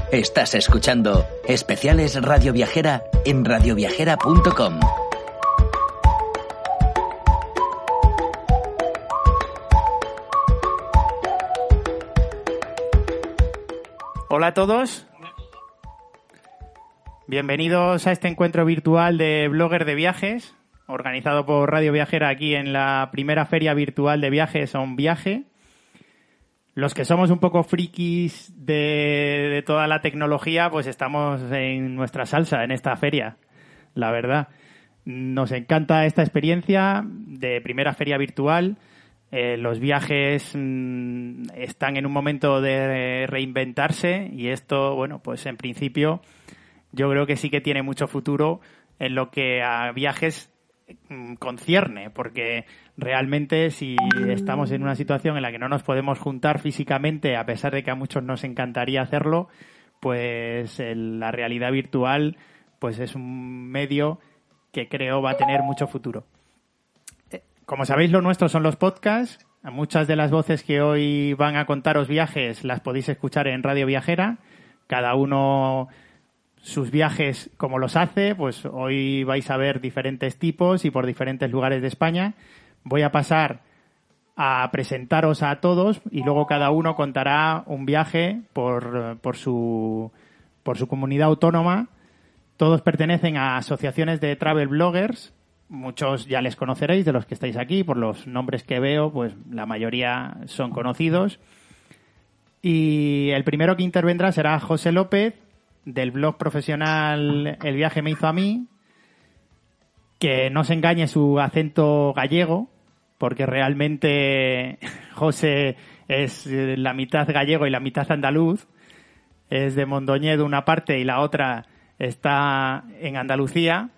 Estás escuchando Especiales Radio Viajera en radioviajera.com. Hola a todos. Bienvenidos a este encuentro virtual de bloggers de viajes, organizado por Radio Viajera aquí en la primera feria virtual de viajes On Viaje. Los que somos un poco frikis de toda la tecnología, pues estamos en nuestra salsa en esta feria, la verdad. Nos encanta esta experiencia de primera feria virtual. Los viajes están en un momento de reinventarse y esto, bueno, pues en principio yo creo que sí que tiene mucho futuro en lo que a viajes concierne, porque realmente si estamos en una situación en la que no nos podemos juntar físicamente, a pesar de que a muchos nos encantaría hacerlo, pues la realidad virtual pues es un medio que creo va a tener mucho futuro. Como sabéis, lo nuestro son los podcasts. Muchas de las voces que hoy van a contaros viajes las podéis escuchar en Radio Viajera. Cada uno sus viajes como los hace, pues hoy vais a ver diferentes tipos y por diferentes lugares de España. Voy a pasar a presentaros a todos y luego cada uno contará un viaje por su comunidad autónoma. Todos pertenecen a asociaciones de travel bloggers. Muchos ya les conoceréis de los que estáis aquí, por los nombres que veo, pues la mayoría son conocidos. Y el primero que intervendrá será José López, del blog profesional El viaje me hizo a mí. Que no se engañe su acento gallego, porque realmente José es la mitad gallego y la mitad andaluz. Es de Mondoñedo una parte y la otra está en Andalucía.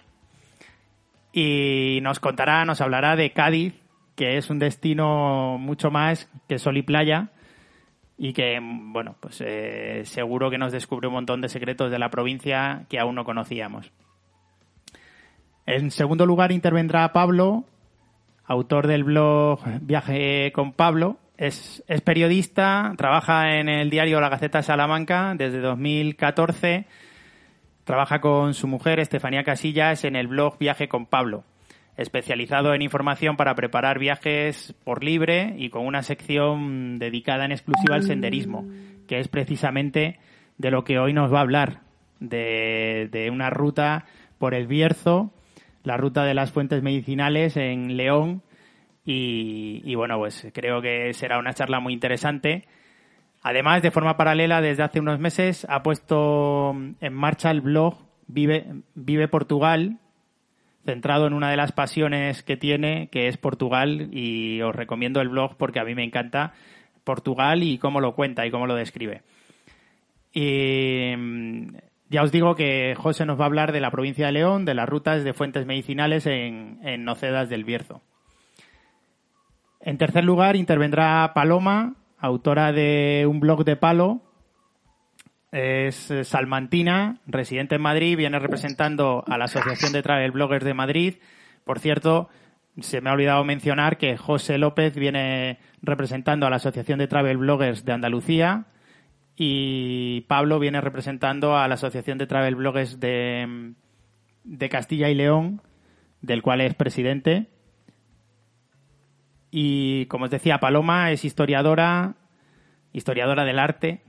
Y nos hablará de Cádiz, que es un destino mucho más que sol y playa. Y que, bueno, pues seguro que nos descubre un montón de secretos de la provincia que aún no conocíamos. En segundo lugar intervendrá Pablo, autor del blog Viaje con Pablo. Es periodista, trabaja en el diario La Gaceta de Salamanca desde 2014. Trabaja con su mujer, Estefanía Casillas, en el blog Viaje con Pablo, especializado en información para preparar viajes por libre y con una sección dedicada en exclusiva al senderismo, que es precisamente de lo que hoy nos va a hablar, de una ruta por el Bierzo, la ruta de las fuentes medicinales en León, y bueno, pues creo que será una charla muy interesante. Además, de forma paralela, desde hace unos meses ha puesto en marcha el blog Vive Portugal, centrado en una de las pasiones que tiene, que es Portugal, y os recomiendo el blog porque a mí me encanta Portugal y cómo lo cuenta y cómo lo describe. Y ya os digo que José nos va a hablar de la provincia de León, de las rutas de fuentes medicinales en Nocedas del Bierzo. En tercer lugar intervendrá Paloma, autora de un blog de palo. Es salmantina, residente en Madrid, viene representando a la Asociación de Travel Bloggers de Madrid. Por cierto, se me ha olvidado mencionar que José López viene representando a la Asociación de Travel Bloggers de Andalucía y Pablo viene representando a la Asociación de Travel Bloggers de Castilla y León, del cual es presidente. Y, como os decía, Paloma es historiadora del arte.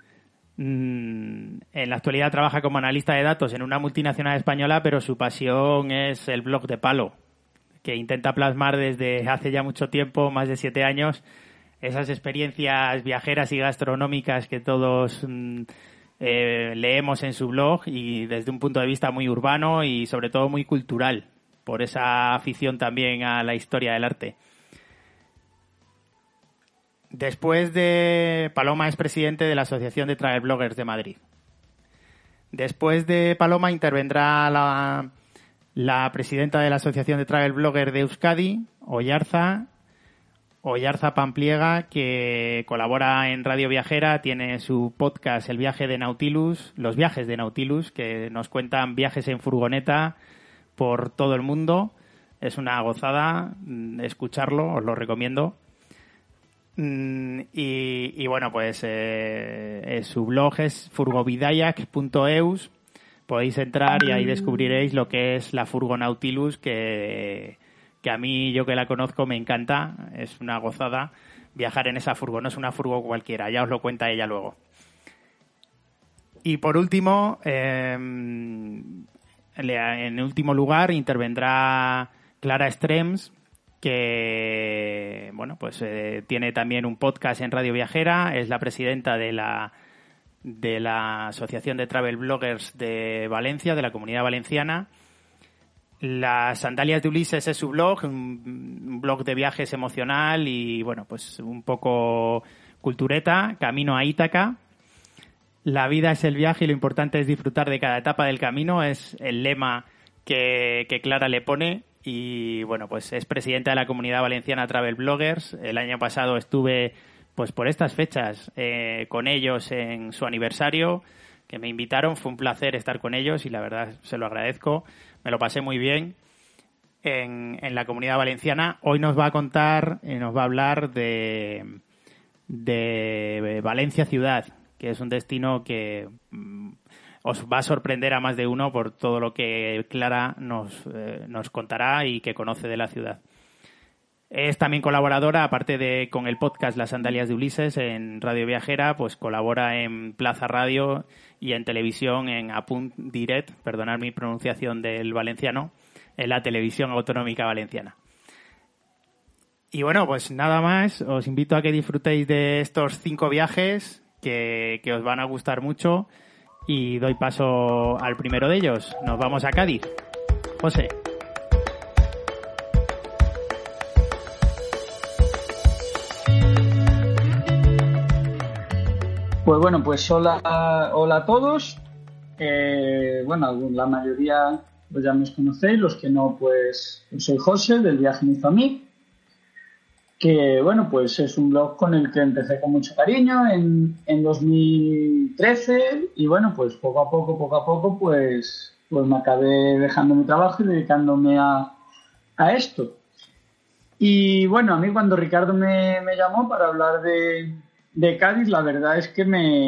En la actualidad trabaja como analista de datos en una multinacional española, pero su pasión es el blog de palo, que intenta plasmar desde hace ya mucho tiempo, más de 7 años, esas experiencias viajeras y gastronómicas que todos leemos en su blog, y desde un punto de vista muy urbano y sobre todo muy cultural, por esa afición también a la historia del arte. Después de Paloma es presidente de la Asociación de Travel Bloggers de Madrid. Después de Paloma intervendrá la presidenta de la Asociación de Travel Bloggers de Euskadi, Oyarza Pampliega, que colabora en Radio Viajera, tiene su podcast El viaje de Nautilus, Los viajes de Nautilus, que nos cuentan viajes en furgoneta por todo el mundo. Es una gozada escucharlo, os lo recomiendo. Y bueno, pues su blog es furgovidayak.eus. Podéis entrar y ahí descubriréis lo que es la Furgo Nautilus, que a mí, yo que la conozco, me encanta. Es una gozada viajar en esa furgo. No es una furgo cualquiera, ya os lo cuenta ella luego. Y por último, en último lugar, intervendrá Clara Strems, que bueno, pues tiene también un podcast en Radio Viajera, es la presidenta de la Asociación de Travel Bloggers de Valencia, de la Comunidad Valenciana. Las Sandalias de Ulises es su blog, un blog de viajes emocional y bueno, pues un poco cultureta, Camino a Ítaca. La vida es el viaje y lo importante es disfrutar de cada etapa del camino, es el lema que Clara le pone. Y bueno, pues es presidenta de la Comunidad Valenciana Travel Bloggers. El año pasado estuve, pues por estas fechas, con ellos en su aniversario, que me invitaron. Fue un placer estar con ellos y la verdad se lo agradezco. Me lo pasé muy bien en la Comunidad Valenciana. Hoy nos va a contar, nos va a hablar de Valencia ciudad, que es un destino que os va a sorprender a más de uno por todo lo que Clara nos contará y que conoce de la ciudad. Es también colaboradora, aparte de con el podcast Las Sandalias de Ulises en Radio Viajera, pues colabora en Plaza Radio y en televisión en Apunt Direct, perdonad mi pronunciación del valenciano, en la televisión autonómica valenciana. Y bueno, pues nada más, os invito a que disfrutéis de estos 5 viajes que os van a gustar mucho y doy paso al primero de ellos. Nos vamos a Cádiz. José. Pues bueno, pues hola a todos. Bueno, la mayoría pues ya me conocéis, los que no, pues soy José, del Viaje Me Hizo a Mí, que bueno, pues es un blog con el que empecé con mucho cariño en 2013 y bueno, pues poco a poco, pues me acabé dejando mi trabajo y dedicándome a esto. Y bueno, a mí cuando Ricardo me llamó para hablar de Cádiz, la verdad es que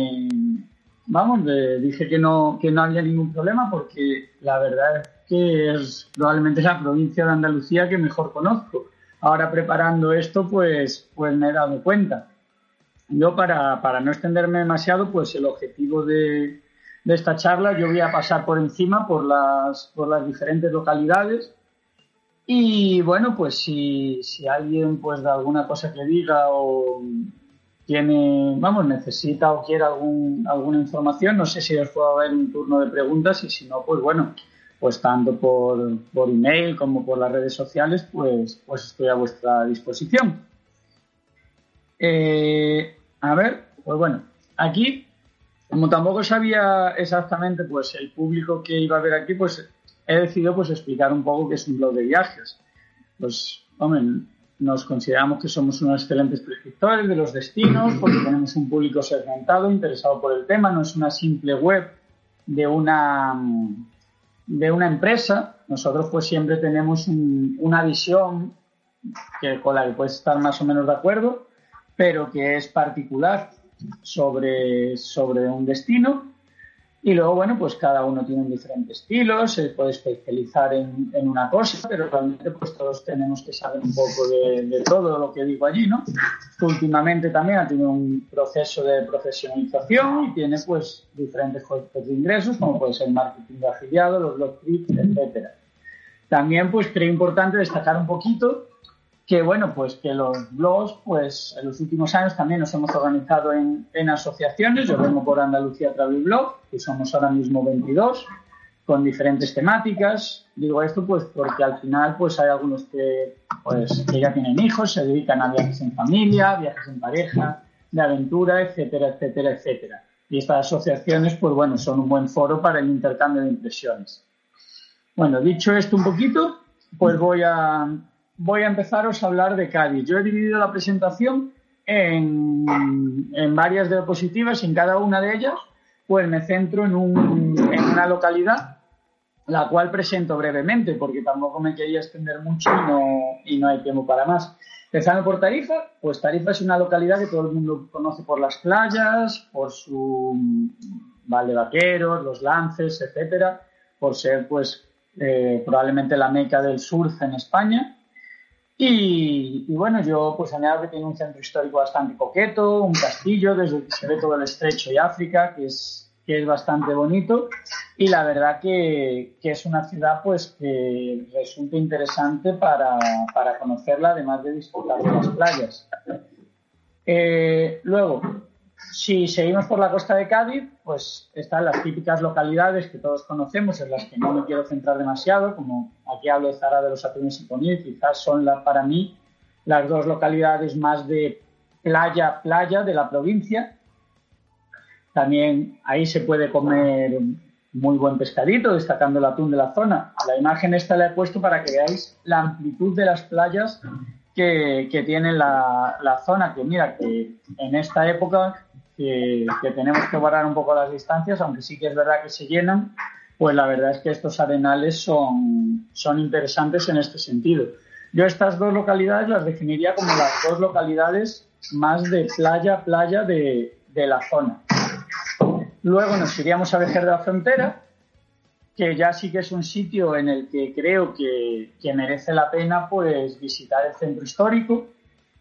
le dije que no había ningún problema porque la verdad es que es probablemente la provincia de Andalucía que mejor conozco. Ahora preparando esto, pues me he dado cuenta. Yo para no extenderme demasiado, pues el objetivo de esta charla, yo voy a pasar por encima por las diferentes localidades. Y bueno, pues si alguien pues de alguna cosa que diga o necesita o quiere alguna información, no sé si os puedo dar un turno de preguntas y si no, pues bueno, pues tanto por email como por las redes sociales, pues estoy a vuestra disposición. A ver, pues bueno, aquí, como tampoco sabía exactamente pues el público que iba a ver aquí, pues he decidido pues explicar un poco qué es un blog de viajes. Pues, hombre, nos consideramos que somos unos excelentes prescriptores de los destinos porque tenemos un público segmentado, interesado por el tema, no es una simple web de una empresa. Nosotros pues siempre tenemos una visión con la que puedes estar más o menos de acuerdo, pero que es particular sobre un destino. Y luego, bueno, pues cada uno tiene un diferente estilo, se puede especializar en una cosa, pero realmente pues todos tenemos que saber un poco de todo lo que digo allí, ¿no? Últimamente también ha tenido un proceso de profesionalización y tiene pues diferentes fuentes de ingresos, como puede ser el marketing de afiliados, los blog trips, etcétera. También pues creo importante destacar un poquito que bueno, pues que los blogs, pues en los últimos años también nos hemos organizado en asociaciones. Yo vengo por Andalucía Travel Blog, que somos ahora mismo 22, con diferentes temáticas. Digo esto pues porque al final pues hay algunos que ya tienen hijos, se dedican a viajes en familia, viajes en pareja, de aventura, etcétera, etcétera, etcétera. Y estas asociaciones pues bueno, son un buen foro para el intercambio de impresiones. Bueno, dicho esto un poquito, pues voy a empezaros a hablar de Cádiz. Yo he dividido la presentación en varias diapositivas y en cada una de ellas pues me centro en una localidad la cual presento brevemente porque tampoco me quería extender mucho y no hay tiempo para más. Empezando por Tarifa, pues Tarifa es una localidad que todo el mundo conoce por las playas, por su Valdevaqueros, los Lances, etcétera, por ser pues probablemente la meca del surf en España. Y bueno, yo pues añado que tiene un centro histórico bastante coqueto, un castillo desde el que se ve todo el estrecho y África, que es bastante bonito, y la verdad que es una ciudad pues que resulta interesante para conocerla, además de disfrutar de las playas. Luego, si seguimos por la costa de Cádiz, pues están las típicas localidades que todos conocemos, en las que no me quiero centrar demasiado, como aquí hablo de Zara de los Atunes y Conil, quizás son para mí las dos localidades más de playa de la provincia. También ahí se puede comer muy buen pescadito, destacando el atún de la zona. La imagen esta la he puesto para que veáis la amplitud de las playas que tiene la zona, que mira, que en esta época que tenemos que guardar un poco las distancias, aunque sí que es verdad que se llenan, pues la verdad es que estos arenales son interesantes en este sentido. Yo estas dos localidades las definiría como las dos localidades más de playa de la zona. Luego nos iríamos a Vejer de la Frontera, que ya sí que es un sitio en el que creo que merece la pena pues visitar el centro histórico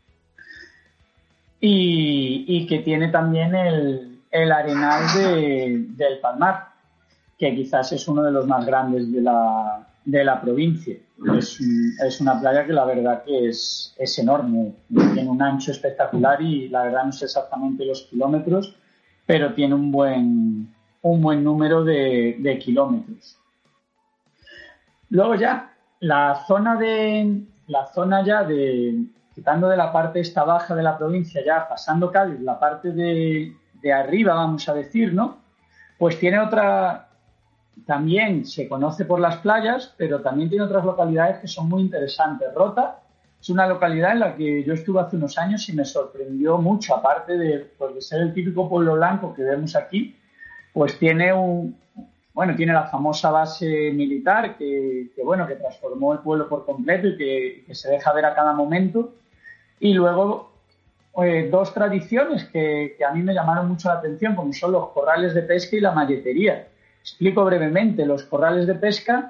y que tiene también el arenal del Palmar, que quizás es uno de los más grandes de la provincia. Es una playa que la verdad que es enorme, tiene un ancho espectacular y la verdad no sé exactamente los kilómetros, pero tiene un buen número de kilómetros. Luego ya, la zona ya quitando de la parte esta baja de la provincia, ya pasando Cádiz, la parte de arriba, vamos a decir, ¿no? Pues tiene otra, también se conoce por las playas, pero también tiene otras localidades que son muy interesantes. Rota es una localidad en la que yo estuve hace unos años y me sorprendió mucho, aparte de ser el típico pueblo blanco que vemos aquí, pues tiene tiene la famosa base militar que transformó el pueblo por completo y que se deja ver a cada momento. Y luego dos tradiciones que a mí me llamaron mucho la atención, como son los corrales de pesca y la malletería. Explico brevemente. Los corrales de pesca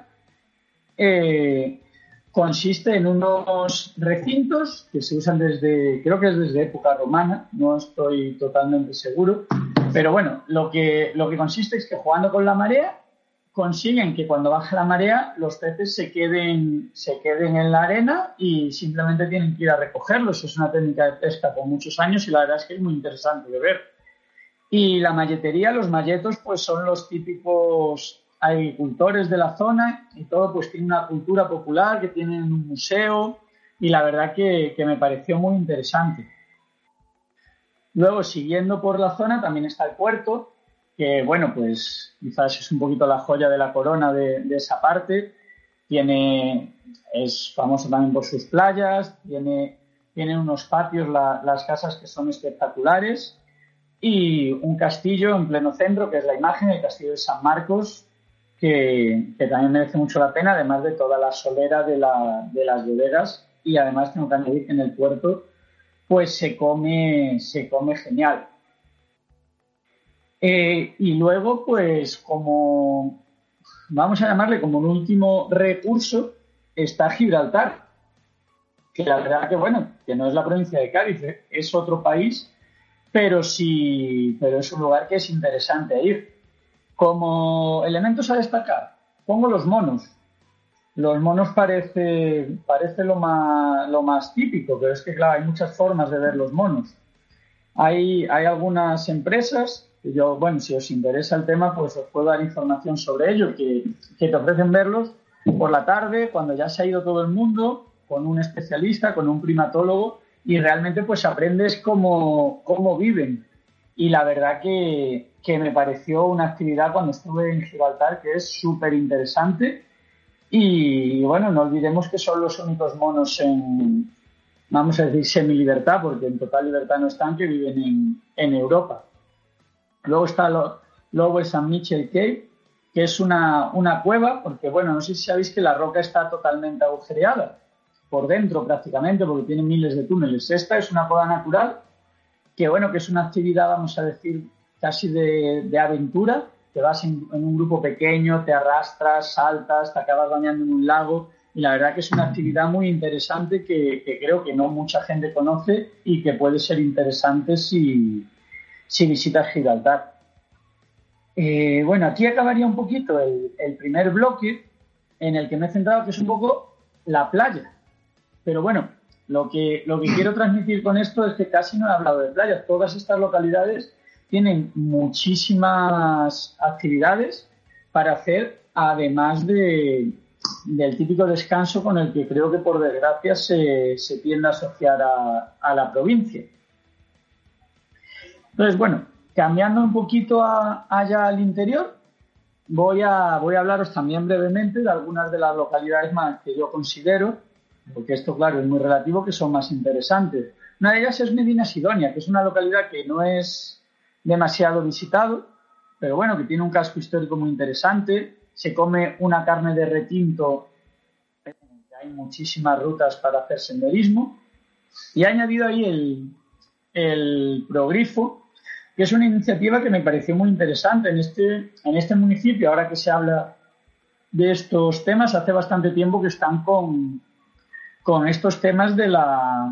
consiste en unos recintos que se usan creo que es desde época romana, no estoy totalmente seguro, pero bueno, lo que consiste es que jugando con la marea consiguen que cuando baja la marea los peces se queden en la arena y simplemente tienen que ir a recogerlos. Es una técnica de pesca con muchos años y la verdad es que es muy interesante de ver. Y la malletería, los malletos, pues son los típicos agricultores de la zona y todo pues tiene una cultura popular, que tienen un museo y la verdad que me pareció muy interesante. Luego, siguiendo por la zona, también está el puerto, que bueno, pues quizás es un poquito la joya de la corona de esa parte. Es famoso también por sus playas, tiene unos patios, las casas que son espectaculares y un castillo en pleno centro, que es la imagen, el castillo de San Marcos, que también merece mucho la pena, además de toda la solera de las bodegas, y además tengo que añadir que en el puerto pues se come genial. Y luego, pues como vamos a llamarle como un último recurso, está Gibraltar, que la verdad que no es la provincia de Cádiz, es otro país, pero es un lugar que es interesante ir. Como elementos a destacar, pongo los monos. Los monos parece lo más típico, pero es que claro, hay muchas formas de ver los monos. Hay algunas empresas que si os interesa el tema, pues os puedo dar información sobre ello, que te ofrecen verlos por la tarde, cuando ya se ha ido todo el mundo, con un especialista, con un primatólogo, y realmente pues aprendes cómo viven. Y la verdad que me pareció una actividad cuando estuve en Gibraltar que es súper interesante. Y bueno, no olvidemos que son los únicos monos vamos a decir, semi-libertad, porque en total libertad no están, que viven en Europa. Luego está Lower St. Michael Cay, que es una cueva, porque, bueno, no sé si sabéis que la roca está totalmente agujereada por dentro prácticamente, porque tiene miles de túneles. Esta es una cueva natural, que, bueno, que es una actividad, vamos a decir, casi de aventura. Te vas en un grupo pequeño, te arrastras, saltas, te acabas bañando en un lago, y la verdad que es una actividad muy interesante que creo que no mucha gente conoce y que puede ser interesante si visitas Gibraltar. Bueno, aquí acabaría un poquito el primer bloque en el que me he centrado, que es un poco la playa. Pero bueno, lo que quiero transmitir con esto es que casi no he hablado de playas. Todas estas localidades tienen muchísimas actividades para hacer, además del típico descanso con el que creo que por desgracia se tiende a asociar a la provincia. Entonces, bueno, cambiando un poquito allá al interior, voy a hablaros también brevemente de algunas de las localidades más que yo considero, porque esto, claro, es muy relativo, que son más interesantes. Una de ellas es Medina Sidonia, que es una localidad que no es demasiado visitado, pero bueno, que tiene un casco histórico muy interesante. Se come una carne de retinto, hay muchísimas rutas para hacer senderismo, y he añadido ahí el Progrifo, que es una iniciativa que me pareció muy interesante en este municipio. Ahora que se habla de estos temas, hace bastante tiempo que están con estos temas de la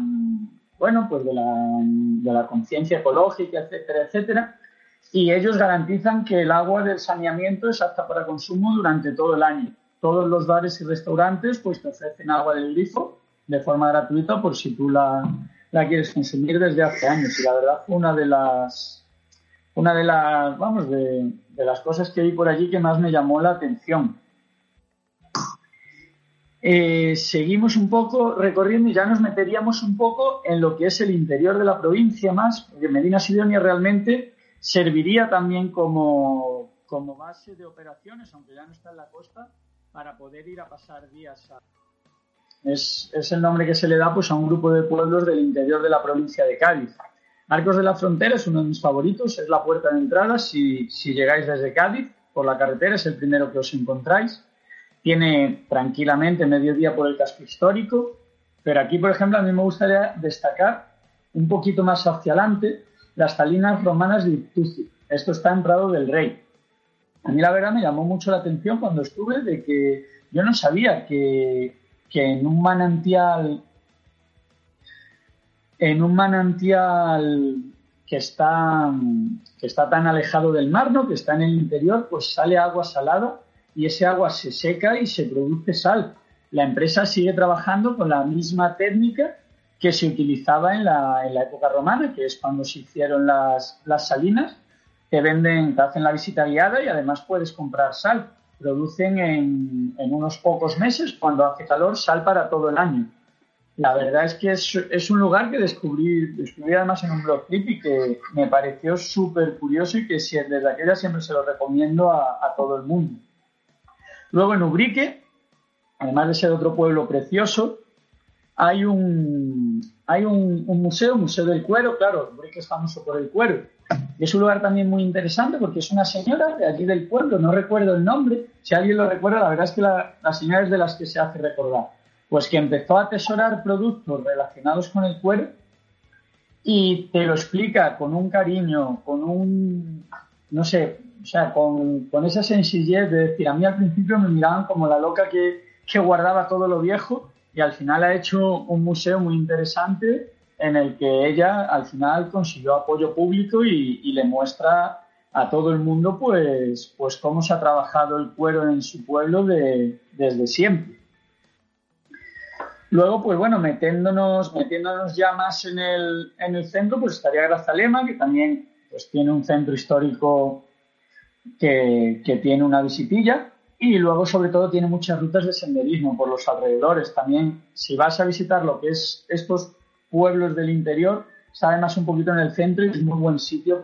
conciencia ecológica, etcétera, etcétera, y ellos garantizan que el agua del saneamiento es apta para consumo durante todo el año. Todos los bares y restaurantes pues te ofrecen agua del grifo de forma gratuita por si tú la quieres consumir desde hace años, y la verdad fue una de las cosas que vi por allí que más me llamó la atención. Seguimos un poco recorriendo y ya nos meteríamos un poco en lo que es el interior de la provincia más, porque Medina Sidonia realmente serviría también como base de operaciones, aunque ya no está en la costa, para poder ir a pasar días es el nombre que se le da pues a un grupo de pueblos del interior de la provincia de Cádiz. Arcos de la Frontera es uno de mis favoritos, es la puerta de entrada si llegáis desde Cádiz por la carretera, es el primero que os encontráis. Tiene tranquilamente medio día por el casco histórico, pero aquí, por ejemplo, a mí me gustaría destacar un poquito más hacia adelante las salinas romanas de Iptúzid. Esto está en Prado del Rey. A mí la verdad me llamó mucho la atención cuando estuve, de que yo no sabía que en un manantial que está tan alejado del mar, ¿no?, que está en el interior, pues sale agua salada y ese agua se seca y se produce sal. La empresa sigue trabajando con la misma técnica que se utilizaba en la época romana, que es cuando se hicieron las salinas. Te hacen la visita guiada y además puedes comprar sal. Producen en unos pocos meses, cuando hace calor, sal para todo el año. La verdad es que es un lugar que descubrí además en un blog trip y que me pareció súper curioso, y que desde aquella siempre se lo recomiendo a todo el mundo. Luego en Ubrique, además de ser otro pueblo precioso, hay un museo del cuero. Claro, Ubrique es famoso por el cuero. Y es un lugar también muy interesante porque es una señora de allí del pueblo, no recuerdo el nombre, si alguien lo recuerda, la verdad es que la señora es de las que se hace recordar, pues que empezó a atesorar productos relacionados con el cuero y te lo explica con un cariño, con esa sencillez de decir, a mí al principio me miraban como la loca que guardaba todo lo viejo, y al final ha hecho un museo muy interesante en el que ella al final consiguió apoyo público y le muestra a todo el mundo pues cómo se ha trabajado el cuero en su pueblo desde siempre. Luego, pues bueno, metiéndonos ya más en el centro, pues estaría Grazalema, que también pues tiene un centro histórico que tiene una visitilla, y luego sobre todo tiene muchas rutas de senderismo por los alrededores. También, si vas a visitar lo que es estos pueblos del interior, está además un poquito en el centro y es muy buen sitio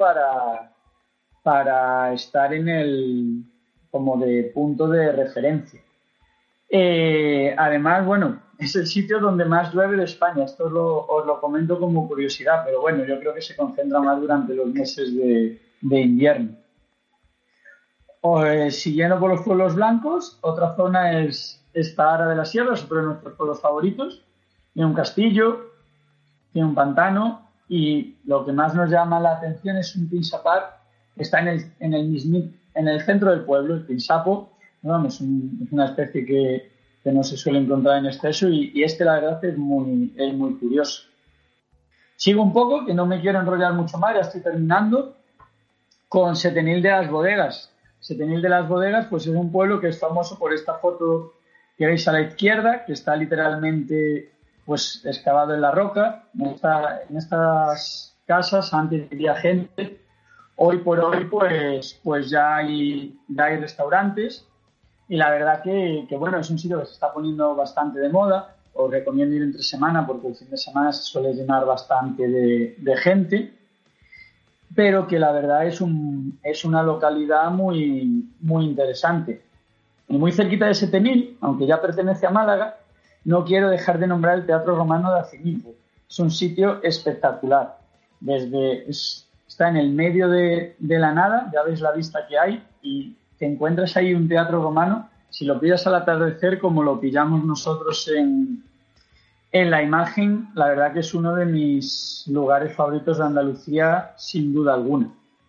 para estar como de punto de referencia. Además, bueno, es el sitio donde más llueve de España. Esto os lo comento como curiosidad, pero bueno, yo creo que se concentra más durante los meses de invierno. Siguiendo por los pueblos blancos, otra zona es Ara de la Sierra, es otro de nuestros pueblos favoritos. Tiene un castillo, tiene un pantano y lo que más nos llama la atención es un pinsapar que está en el centro del pueblo. El pinsapo, ¿no? Es una especie que no se suele encontrar en exceso y la verdad es muy curioso. Sigo un poco, que no me quiero enrollar mucho más, ya estoy terminando, con Setenil de las Bodegas. Setenil de las Bodegas pues es un pueblo que es famoso por esta foto que veis a la izquierda, que está literalmente pues excavado en la roca. En estas casas antes vivía gente. Hoy por hoy pues ya hay restaurantes y la verdad que bueno, es un sitio que se está poniendo bastante de moda. Os recomiendo ir entre semana porque el fin de semana se suele llenar bastante de gente, pero que la verdad es una localidad muy, muy interesante. Y muy cerquita de Setenil, aunque ya pertenece a Málaga, no quiero dejar de nombrar el Teatro Romano de Acimilco. Es un sitio espectacular. Está en el medio de la nada, ya veis la vista que hay, y te encuentras ahí un teatro romano. Si lo pillas al atardecer, como lo pillamos nosotros en la imagen, la verdad que es uno de mis lugares favoritos de Andalucía, sin duda alguna.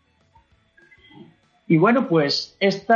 Y bueno, pues este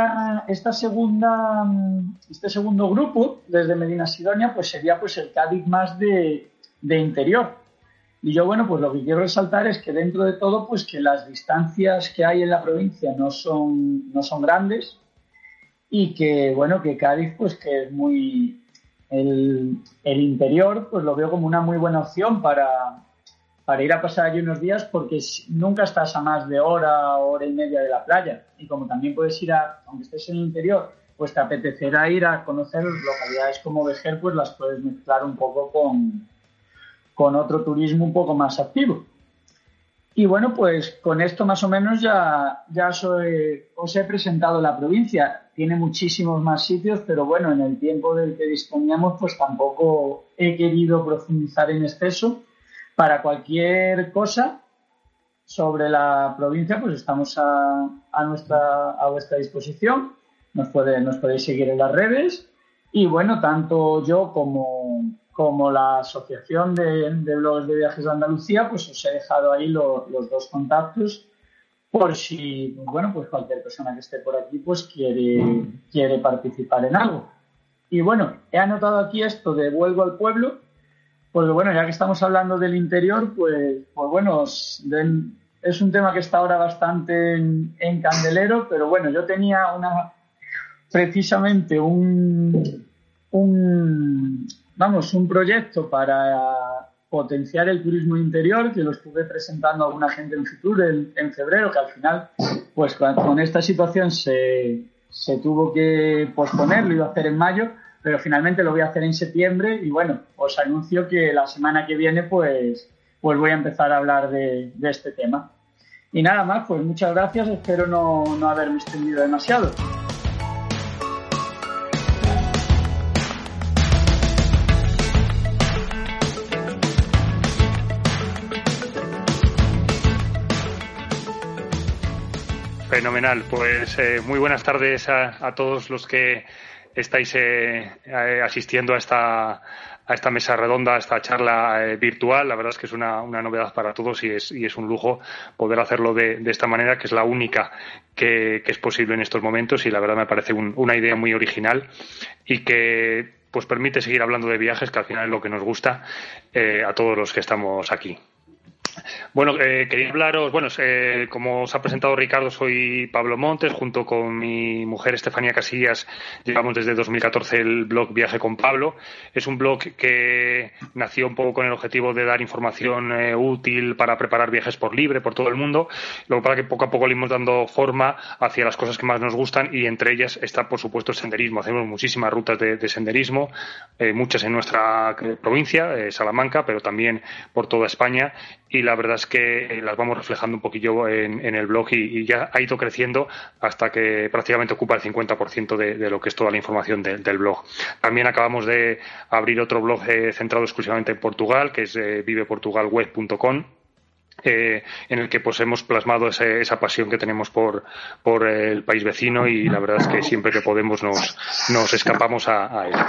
segundo grupo, desde Medinasidonia, pues sería pues el Cádiz más de interior. Y yo, bueno, pues lo que quiero resaltar es que dentro de todo, pues que las distancias que hay en la provincia no son grandes y que, bueno, que Cádiz, pues que es muy... El interior, pues lo veo como una muy buena opción para ir a pasar allí unos días porque nunca estás a más de hora y media de la playa. Y como también puedes ir aunque estés en el interior, pues te apetecerá ir a conocer localidades como Vejer, pues las puedes mezclar un poco con otro turismo un poco más activo. Y bueno, pues con esto más o menos ya os he presentado la provincia. Tiene muchísimos más sitios, pero bueno, en el tiempo del que disponíamos, pues tampoco he querido profundizar en exceso. Para cualquier cosa sobre la provincia, pues estamos a vuestra disposición. Nos podéis seguir en las redes. Y bueno, tanto yo como la Asociación de Blogs de Viajes de Andalucía, pues os he dejado ahí los dos contactos por si, bueno, pues cualquier persona que esté por aquí pues quiere participar en algo. Y bueno, he anotado aquí esto de vuelvo al pueblo, porque bueno, ya que estamos hablando del interior, pues bueno, es un tema que está ahora bastante en candelero, pero bueno, yo tenía precisamente un proyecto para potenciar el turismo interior, que lo estuve presentando a alguna gente en Fitur en febrero, que al final, pues con esta situación se tuvo que posponer, lo iba a hacer en mayo, pero finalmente lo voy a hacer en septiembre y bueno, os anuncio que la semana que viene pues voy a empezar a hablar de este tema. Y nada más, pues muchas gracias, espero no haberme extendido demasiado. Fenomenal, pues muy buenas tardes a todos los que estáis asistiendo a esta mesa redonda, a esta charla virtual. La verdad es que es una novedad para todos y es un lujo poder hacerlo de esta manera, que es la única que es posible en estos momentos, y la verdad me parece una idea muy original y que pues permite seguir hablando de viajes, que al final es lo que nos gusta a todos los que estamos aquí. Bueno, quería hablaros, como os ha presentado Ricardo, soy Pablo Montes, junto con mi mujer Estefanía Casillas, llevamos desde 2014 el blog Viaje con Pablo. Es un blog que nació un poco con el objetivo de dar información útil para preparar viajes por libre, por todo el mundo. Lo que pasa es que poco a poco le hemos dando forma hacia las cosas que más nos gustan, y entre ellas está, por supuesto, el senderismo. Hacemos muchísimas rutas de senderismo, muchas en nuestra provincia, Salamanca, pero también por toda España. Y la verdad es que las vamos reflejando un poquillo en el blog y ya ha ido creciendo hasta que prácticamente ocupa el 50% de lo que es toda la información del blog. También acabamos de abrir otro blog centrado exclusivamente en Portugal, que es viveportugalweb.com, en el que pues hemos plasmado esa pasión que tenemos por el país vecino, y la verdad es que siempre que podemos nos escapamos a él.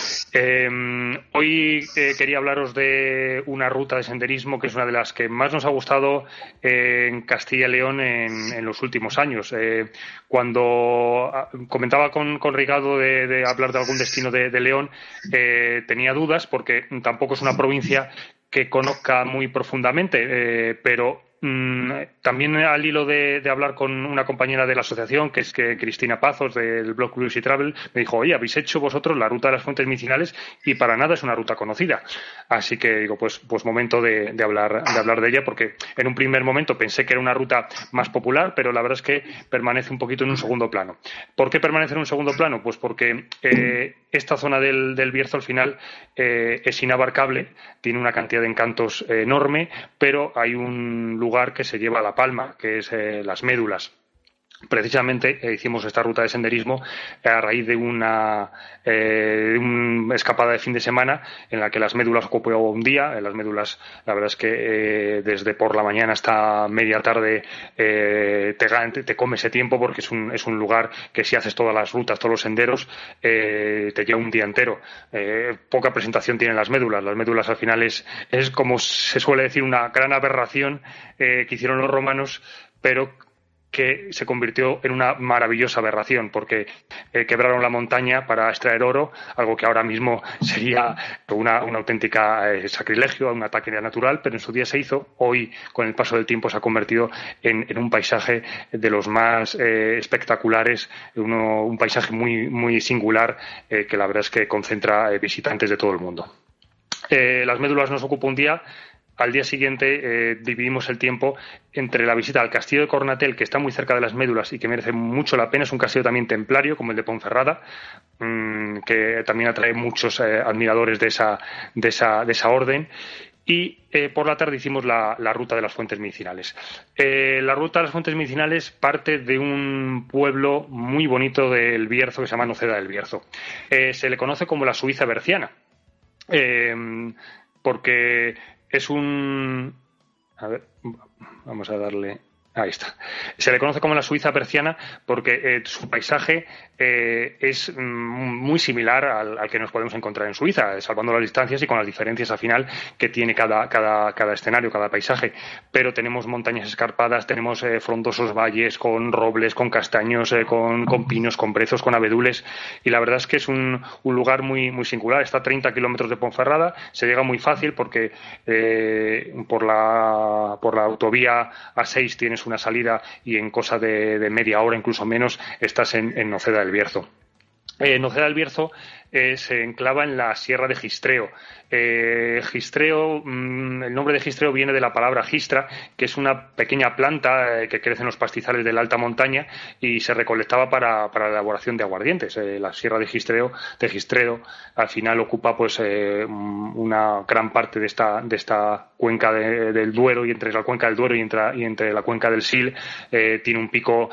Hoy quería hablaros de una ruta de senderismo que es una de las que más nos ha gustado en Castilla y León en los últimos años. Cuando comentaba con Ricardo de hablar de algún destino de León, tenía dudas porque tampoco es una provincia que conozca muy profundamente, pero también al hilo de hablar con una compañera de la asociación, que es Cristina Pazos, del blog Curiosity Travel, me dijo: oye, habéis hecho vosotros la ruta de las fuentes medicinales y para nada es una ruta conocida. Así que digo, pues momento de hablar de ella, porque en un primer momento pensé que era una ruta más popular, pero la verdad es que permanece un poquito en un segundo plano. ¿Por qué permanece en un segundo plano? Pues porque esta zona del Bierzo al final es inabarcable, tiene una cantidad de encantos enorme, pero hay un lugar que se lleva la palma, que es las Médulas. Precisamente hicimos esta ruta de senderismo a raíz de una escapada de fin de semana en la que las Médulas ocupó un día. Las Médulas, la verdad es que desde por la mañana hasta media tarde te come ese tiempo, porque es un lugar que, si haces todas las rutas, todos los senderos, te lleva un día entero. Poca presentación tienen las Médulas. Las Médulas al final es como se suele decir, una gran aberración que hicieron los romanos, pero que se convirtió en una maravillosa aberración, porque quebraron la montaña para extraer oro, algo que ahora mismo sería una auténtica sacrilegio, un ataque natural, pero en su día se hizo. Hoy, con el paso del tiempo, se ha convertido en un paisaje de los más espectaculares, un paisaje muy, muy singular, que la verdad es que concentra visitantes de todo el mundo. Las Médulas nos ocupó un día. Al día siguiente dividimos el tiempo entre la visita al castillo de Cornatel, que está muy cerca de las Médulas y que merece mucho la pena. Es un castillo también templario, como el de Ponferrada, que también atrae muchos admiradores de esa orden. Y por la tarde hicimos la ruta de las fuentes medicinales. La ruta de las fuentes medicinales parte de un pueblo muy bonito del Bierzo que se llama Noceda del Bierzo. Se le conoce como la Suiza berciana, porque es un... A ver, vamos a darle... Ahí está. Se le conoce como la Suiza berciana porque su paisaje es muy similar al que nos podemos encontrar en Suiza, salvando las distancias y con las diferencias al final que tiene cada escenario, cada paisaje. Pero tenemos montañas escarpadas, tenemos frondosos valles con robles, con castaños, con pinos, con brezos, con abedules, y la verdad es que es un lugar muy, muy singular. Está a 30 kilómetros de Ponferrada, se llega muy fácil porque por la autovía A6 tienes una salida y en cosa de media hora, incluso menos, estás en Noceda del Bierzo. Noceda del Bierzo se enclava en la Sierra de Gistreo. Gistreo, el nombre de Gistreo viene de la palabra gistra, que es una pequeña planta que crece en los pastizales de la alta montaña y se recolectaba para la elaboración de aguardientes. La Sierra de Gistreo al final ocupa pues una gran parte de esta cuenca del Duero, y entre la cuenca del Duero y entre la cuenca del Sil tiene un pico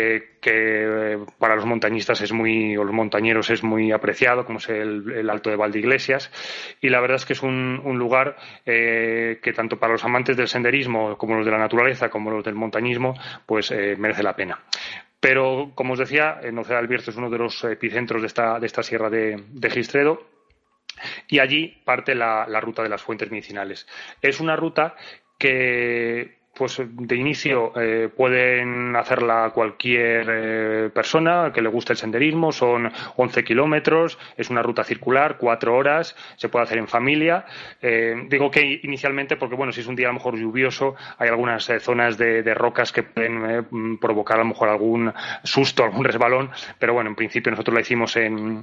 que para los montañistas o los montañeros es muy apreciado, como es el Alto de Valdeiglesias, y la verdad es que es un lugar que tanto para los amantes del senderismo como los de la naturaleza como los del montañismo pues merece la pena. Pero, como os decía, Noceda del Bierzo es uno de los epicentros de esta sierra de Gistredo, y allí parte la ruta de las fuentes medicinales. Es una ruta que pues de inicio pueden hacerla cualquier persona que le guste el senderismo. Son 11 kilómetros, es una ruta circular, 4 horas, se puede hacer en familia. Digo que inicialmente porque, bueno, si es un día a lo mejor lluvioso, hay algunas zonas de rocas que pueden provocar a lo mejor algún susto, algún resbalón, pero bueno, en principio nosotros la hicimos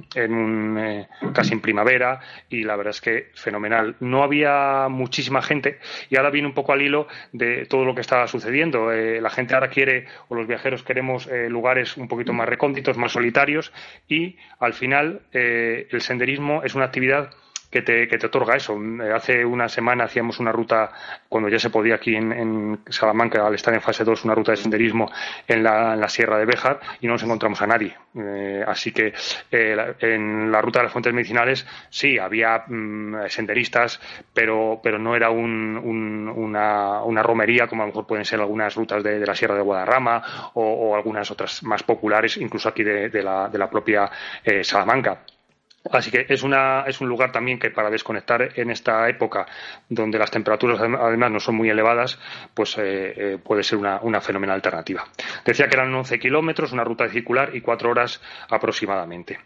casi en primavera, y la verdad es que fenomenal. No había muchísima gente, y ahora viene un poco al hilo de todo lo que está sucediendo. La gente ahora quiere, o los viajeros queremos, lugares un poquito más recónditos, más solitarios, y al final el senderismo es una actividad te otorga eso. Hace una semana hacíamos una ruta, cuando ya se podía aquí en Salamanca, al estar en fase 2, una ruta de senderismo en la Sierra de Béjar, y no nos encontramos a nadie. Así que en la ruta de las fuentes medicinales sí había senderistas, pero no era una romería como a lo mejor pueden ser algunas rutas de la Sierra de Guadarrama o algunas otras más populares, incluso aquí de la propia Salamanca. Así que es un lugar también que para desconectar en esta época donde las temperaturas además no son muy elevadas, pues puede ser una fenomenal alternativa. Decía que eran 11 kilómetros, una ruta circular y 4 horas aproximadamente.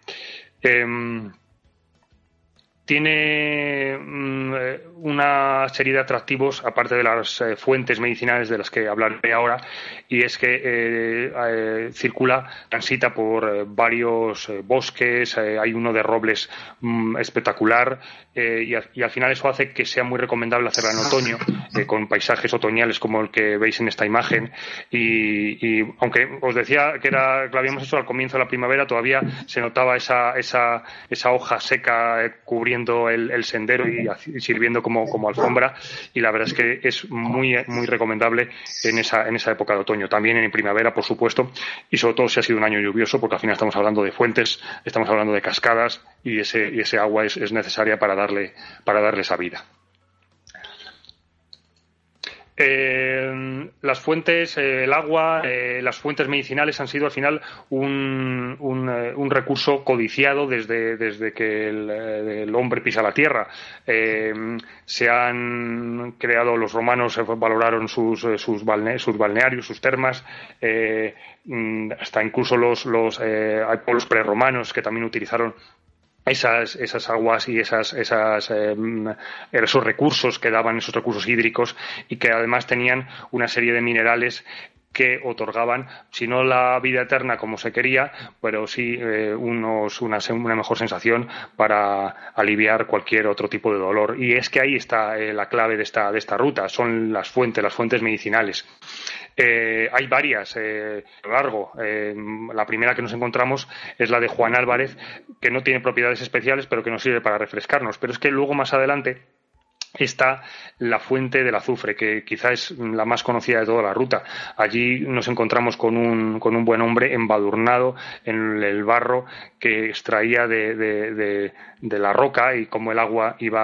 Tiene una serie de atractivos, aparte de las fuentes medicinales de las que hablaré ahora, y es que transita por varios bosques, hay uno de robles espectacular, y al final eso hace que sea muy recomendable hacerla en otoño, con paisajes otoñales como el que veis en esta imagen, y aunque os decía que lo habíamos hecho al comienzo de la primavera, todavía se notaba esa hoja seca cubriendo el sendero y sirviendo como alfombra, y la verdad es que es muy muy recomendable en esa época de otoño, también en primavera por supuesto, y sobre todo si ha sido un año lluvioso, porque al final estamos hablando de fuentes, estamos hablando de cascadas, y ese agua es necesaria para darle esa vida. Las fuentes, el agua, las fuentes medicinales han sido al final un recurso codiciado desde que el hombre pisa la tierra. Se han creado, los romanos valoraron sus balnearios, sus termas, hasta incluso hay pueblos prerromanos que también utilizaron esas aguas y esos recursos que daban, esos recursos hídricos, y que además tenían una serie de minerales que otorgaban, si no la vida eterna como se quería, pero sí una mejor sensación para aliviar cualquier otro tipo de dolor. Y es que ahí está la clave de esta ruta, son las fuentes medicinales. Hay varias a lo largo. La primera que nos encontramos es la de Juan Álvarez, que no tiene propiedades especiales, pero que nos sirve para refrescarnos. Pero es que luego más adelante está la fuente del azufre, que quizá es la más conocida de toda la ruta. Allí nos encontramos con un buen hombre embadurnado en el barro que extraía de la roca, y como el agua iba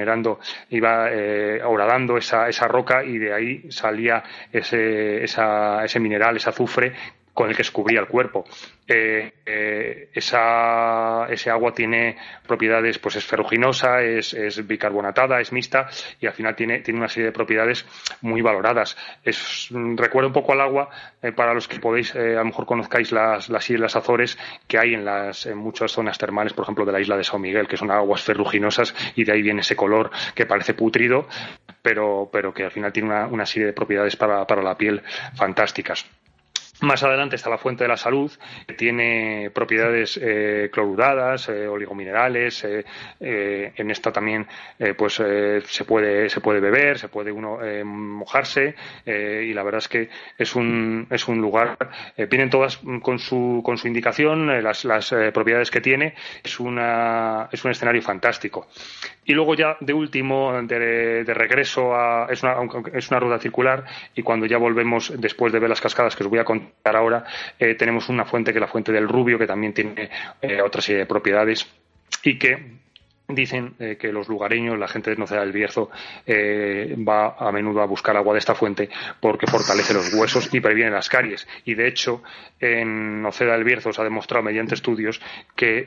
horadando esa roca, y de ahí salía ese mineral, ese azufre con el que se cubría el cuerpo. Ese agua tiene propiedades, pues es ferruginosa, es bicarbonatada, es mixta, y al final tiene una serie de propiedades muy valoradas. Recuerda un poco al agua, para los que podéis, a lo mejor conozcáis las Islas Azores, que hay en muchas zonas termales, por ejemplo de la isla de São Miguel, que son aguas ferruginosas, y de ahí viene ese color que parece putrido, pero que al final tiene una serie de propiedades para la piel fantásticas. Más adelante está la fuente de la salud, que tiene propiedades cloruradas, oligominerales. En esta también se puede beber, se puede uno mojarse, y la verdad es que es un lugar. Vienen todas con su indicación, las propiedades que tiene. Es un escenario fantástico. Y luego ya de último, de regreso, es una ruta circular, y cuando ya volvemos después de ver las cascadas que os voy a contar ahora, tenemos una fuente, que es la fuente del Rubio, que también tiene otra serie de propiedades, y que dicen que los lugareños, la gente de Noceda del Bierzo, va a menudo a buscar agua de esta fuente porque fortalece los huesos y previene las caries. Y de hecho, en Noceda del Bierzo se ha demostrado mediante estudios que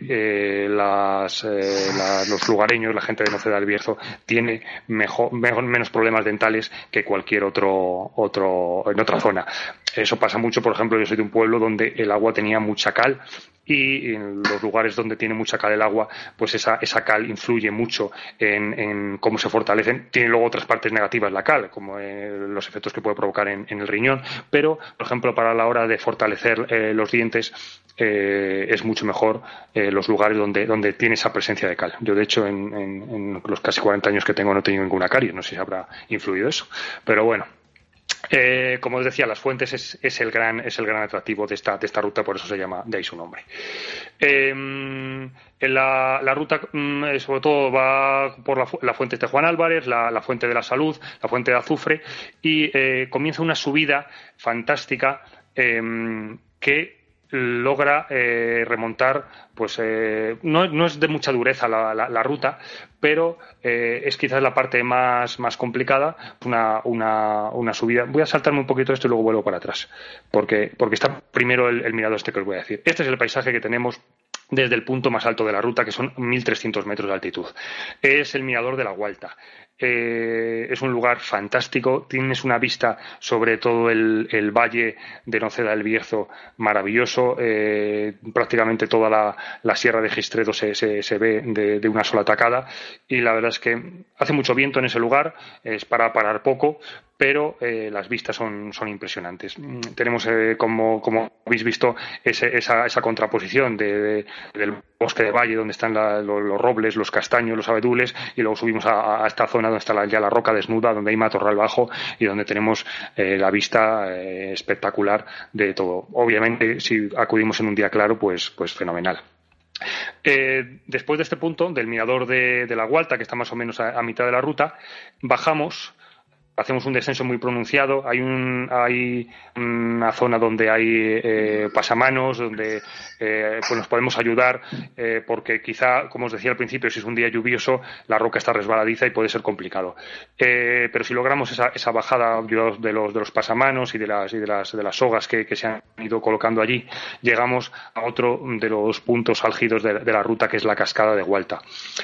los lugareños, la gente de Noceda del Bierzo, tiene menos problemas dentales que cualquier otro en otra zona. Eso pasa mucho, por ejemplo, yo soy de un pueblo donde el agua tenía mucha cal, y en los lugares donde tiene mucha cal el agua, pues esa cal influye mucho en cómo se fortalecen. Tiene luego otras partes negativas la cal, como los efectos que puede provocar en el riñón, pero, por ejemplo, para la hora de fortalecer los dientes, es mucho mejor los lugares donde tiene esa presencia de cal. Yo, de hecho, en los casi 40 años que tengo no he tenido ninguna caries, no sé si habrá influido eso, pero bueno. Como os decía, Las Fuentes es el gran atractivo de esta ruta, por eso se llama de ahí su nombre. La ruta sobre todo va por la fuente de Juan Álvarez, la fuente de la Salud, la fuente de Azufre, y comienza una subida fantástica que logra remontar, pues no es de mucha dureza la ruta, pero es quizás la parte más complicada, una subida. Voy a saltarme un poquito esto y luego vuelvo para atrás, porque está primero el mirador que os voy a decir. Este es el paisaje que tenemos desde el punto más alto de la ruta, que son 1.300 metros de altitud. Es el mirador de la Gualta. Es un lugar fantástico, tienes una vista sobre todo el valle de Noceda del Bierzo maravilloso, prácticamente toda la sierra de Gistredo se ve de una sola tacada, y la verdad es que hace mucho viento en ese lugar, es para parar poco, pero las vistas son impresionantes. Tenemos, como habéis visto, esa contraposición del bosque de valle, donde están los robles, los castaños, los abedules, y luego subimos a esta zona donde está ya la roca desnuda, donde hay matorral bajo y donde tenemos la vista espectacular de todo. Obviamente, si acudimos en un día claro, pues fenomenal. Después de este punto, del mirador de la Gualta, que está más o menos a mitad de la ruta, bajamos. Hacemos un descenso muy pronunciado. Hay una zona donde hay pasamanos, donde pues nos podemos ayudar, porque quizá, como os decía al principio, si es un día lluvioso, la roca está resbaladiza y puede ser complicado. Pero si logramos esa bajada de los pasamanos y de las sogas que se han ido colocando allí, llegamos a otro de los puntos álgidos de la ruta, que es la cascada de Gualta.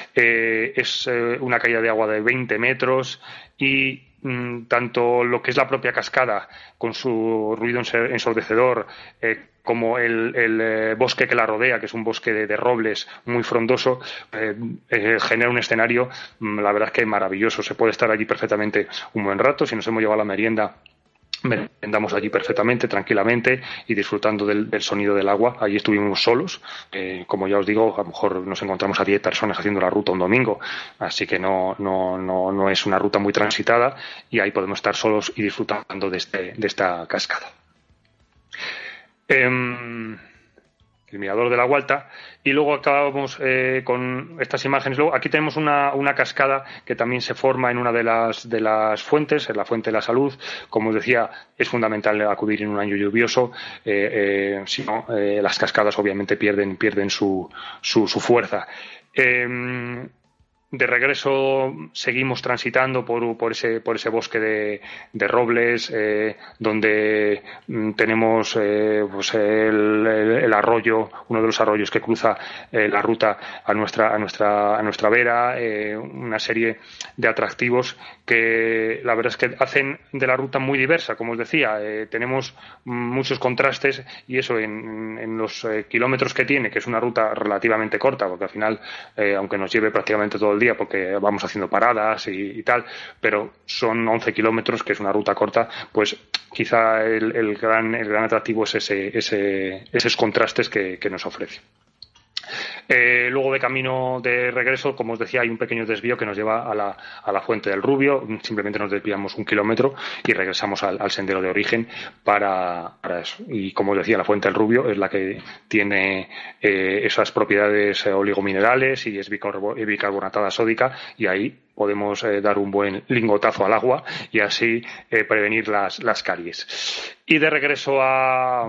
Es una caída de agua de 20 metros y tanto lo que es la propia cascada con su ruido ensordecedor, como el bosque que la rodea, que es un bosque de robles muy frondoso, genera un escenario, la verdad es que maravilloso. Se puede estar allí perfectamente un buen rato. Si nos hemos llevado la merienda, merendamos allí perfectamente, tranquilamente, y disfrutando del sonido del agua. Allí estuvimos solos, como ya os digo, a lo mejor nos encontramos a 10 personas haciendo la ruta un domingo, así que no es una ruta muy transitada, y ahí podemos estar solos y disfrutando de esta cascada. El mirador de la Gualta, y luego acabamos con estas imágenes. Luego aquí tenemos una cascada que también se forma en una de las fuentes, en la fuente de la Salud. Como os decía, es fundamental acudir en un año lluvioso, si no, las cascadas obviamente pierden su fuerza. De regreso seguimos transitando por ese bosque de robles, donde tenemos pues el arroyo, uno de los arroyos que cruza la ruta a nuestra vera, una serie de atractivos que la verdad es que hacen de la ruta muy diversa. Como os decía, tenemos muchos contrastes, y eso en los kilómetros que tiene, que es una ruta relativamente corta, porque al final, aunque nos lleve prácticamente todo el día, porque vamos haciendo paradas y tal, pero son 11 kilómetros, que es una ruta corta, pues quizá el gran atractivo es esos contrastes que nos ofrece. Luego, de camino de regreso, como os decía, hay un pequeño desvío que nos lleva a la Fuente del Rubio. Simplemente nos desviamos 1 kilómetro y regresamos al sendero de origen para eso. Y como os decía, la Fuente del Rubio es la que tiene esas propiedades oligominerales y es bicarbonatada sódica, y ahí podemos dar un buen lingotazo al agua y así prevenir las caries. Y de regreso a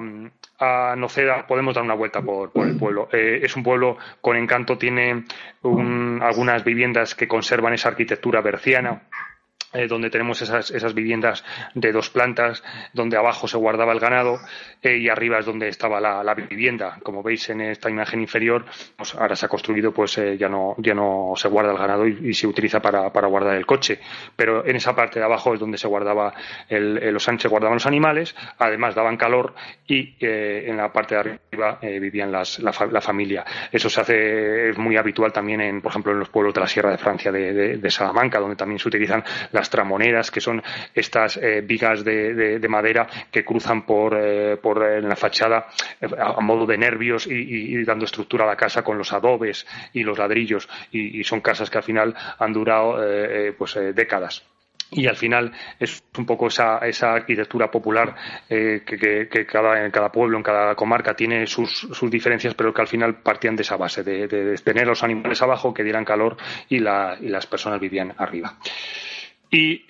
Noceda podemos dar una vuelta por el pueblo. Es un pueblo con encanto, tiene algunas viviendas que conservan esa arquitectura berciana, donde tenemos esas viviendas de 2 plantas, donde abajo se guardaba el ganado y arriba es donde estaba la vivienda. Como veis en esta imagen inferior, pues ahora se ha construido, pues ya no se guarda el ganado y se utiliza para guardar el coche. Pero en esa parte de abajo es donde se guardaba guardaban los animales, además daban calor, y en la parte de arriba vivían la familia. Eso es muy habitual también por ejemplo, en los pueblos de la Sierra de Francia, de Salamanca, donde también se utilizan las tramoneras, que son estas vigas de madera que cruzan por en la fachada a modo de nervios y dando estructura a la casa con los adobes y los ladrillos, y son casas que al final han durado décadas. Y al final es un poco esa arquitectura popular que cada pueblo, en cada comarca tiene sus diferencias, pero que al final partían de esa base, de tener los animales abajo que dieran calor y las personas vivían arriba. Y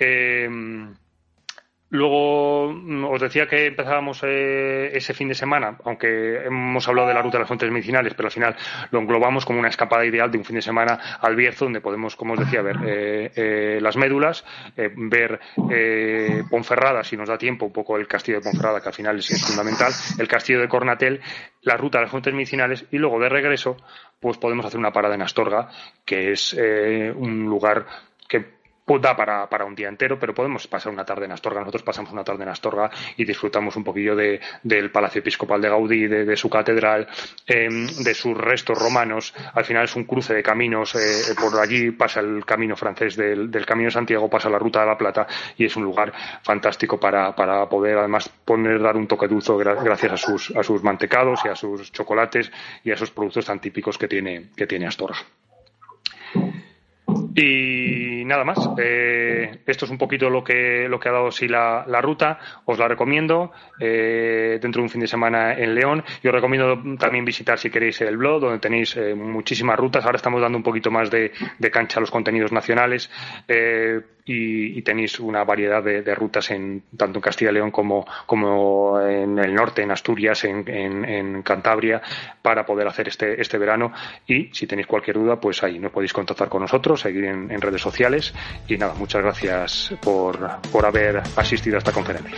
luego os decía que empezábamos ese fin de semana, aunque hemos hablado de la ruta de las fuentes medicinales, pero al final lo englobamos como una escapada ideal de un fin de semana al Bierzo, donde podemos, como os decía, ver las médulas, ver Ponferrada, si nos da tiempo, un poco el castillo de Ponferrada, que al final es fundamental, el castillo de Cornatel, la ruta de las fuentes medicinales, y luego de regreso pues podemos hacer una parada en Astorga, que es un lugar que pues da para un día entero, pero podemos pasar una tarde en Astorga. Nosotros pasamos una tarde en Astorga y disfrutamos un poquillo del Palacio Episcopal de Gaudí, de su catedral, de sus restos romanos. Al final es un cruce de caminos. Por allí pasa el camino francés del Camino de Santiago, pasa la Ruta de la Plata, y es un lugar fantástico para poder además dar un toque dulce gracias a sus mantecados y a sus chocolates y a esos productos tan típicos que tiene Astorga. Y nada más. Esto es un poquito lo que ha dado sí la ruta. Os la recomiendo dentro de un fin de semana en León. Y os recomiendo también visitar, si queréis, el blog, donde tenéis muchísimas rutas. Ahora estamos dando un poquito más de cancha a los contenidos nacionales, y tenéis una variedad de rutas tanto en Castilla y León como en el norte, en Asturias, en Cantabria, para poder hacer este verano. Y si tenéis cualquier duda, pues ahí nos podéis contactar con nosotros, seguir en redes sociales. Y nada, muchas gracias por haber asistido a esta conferencia.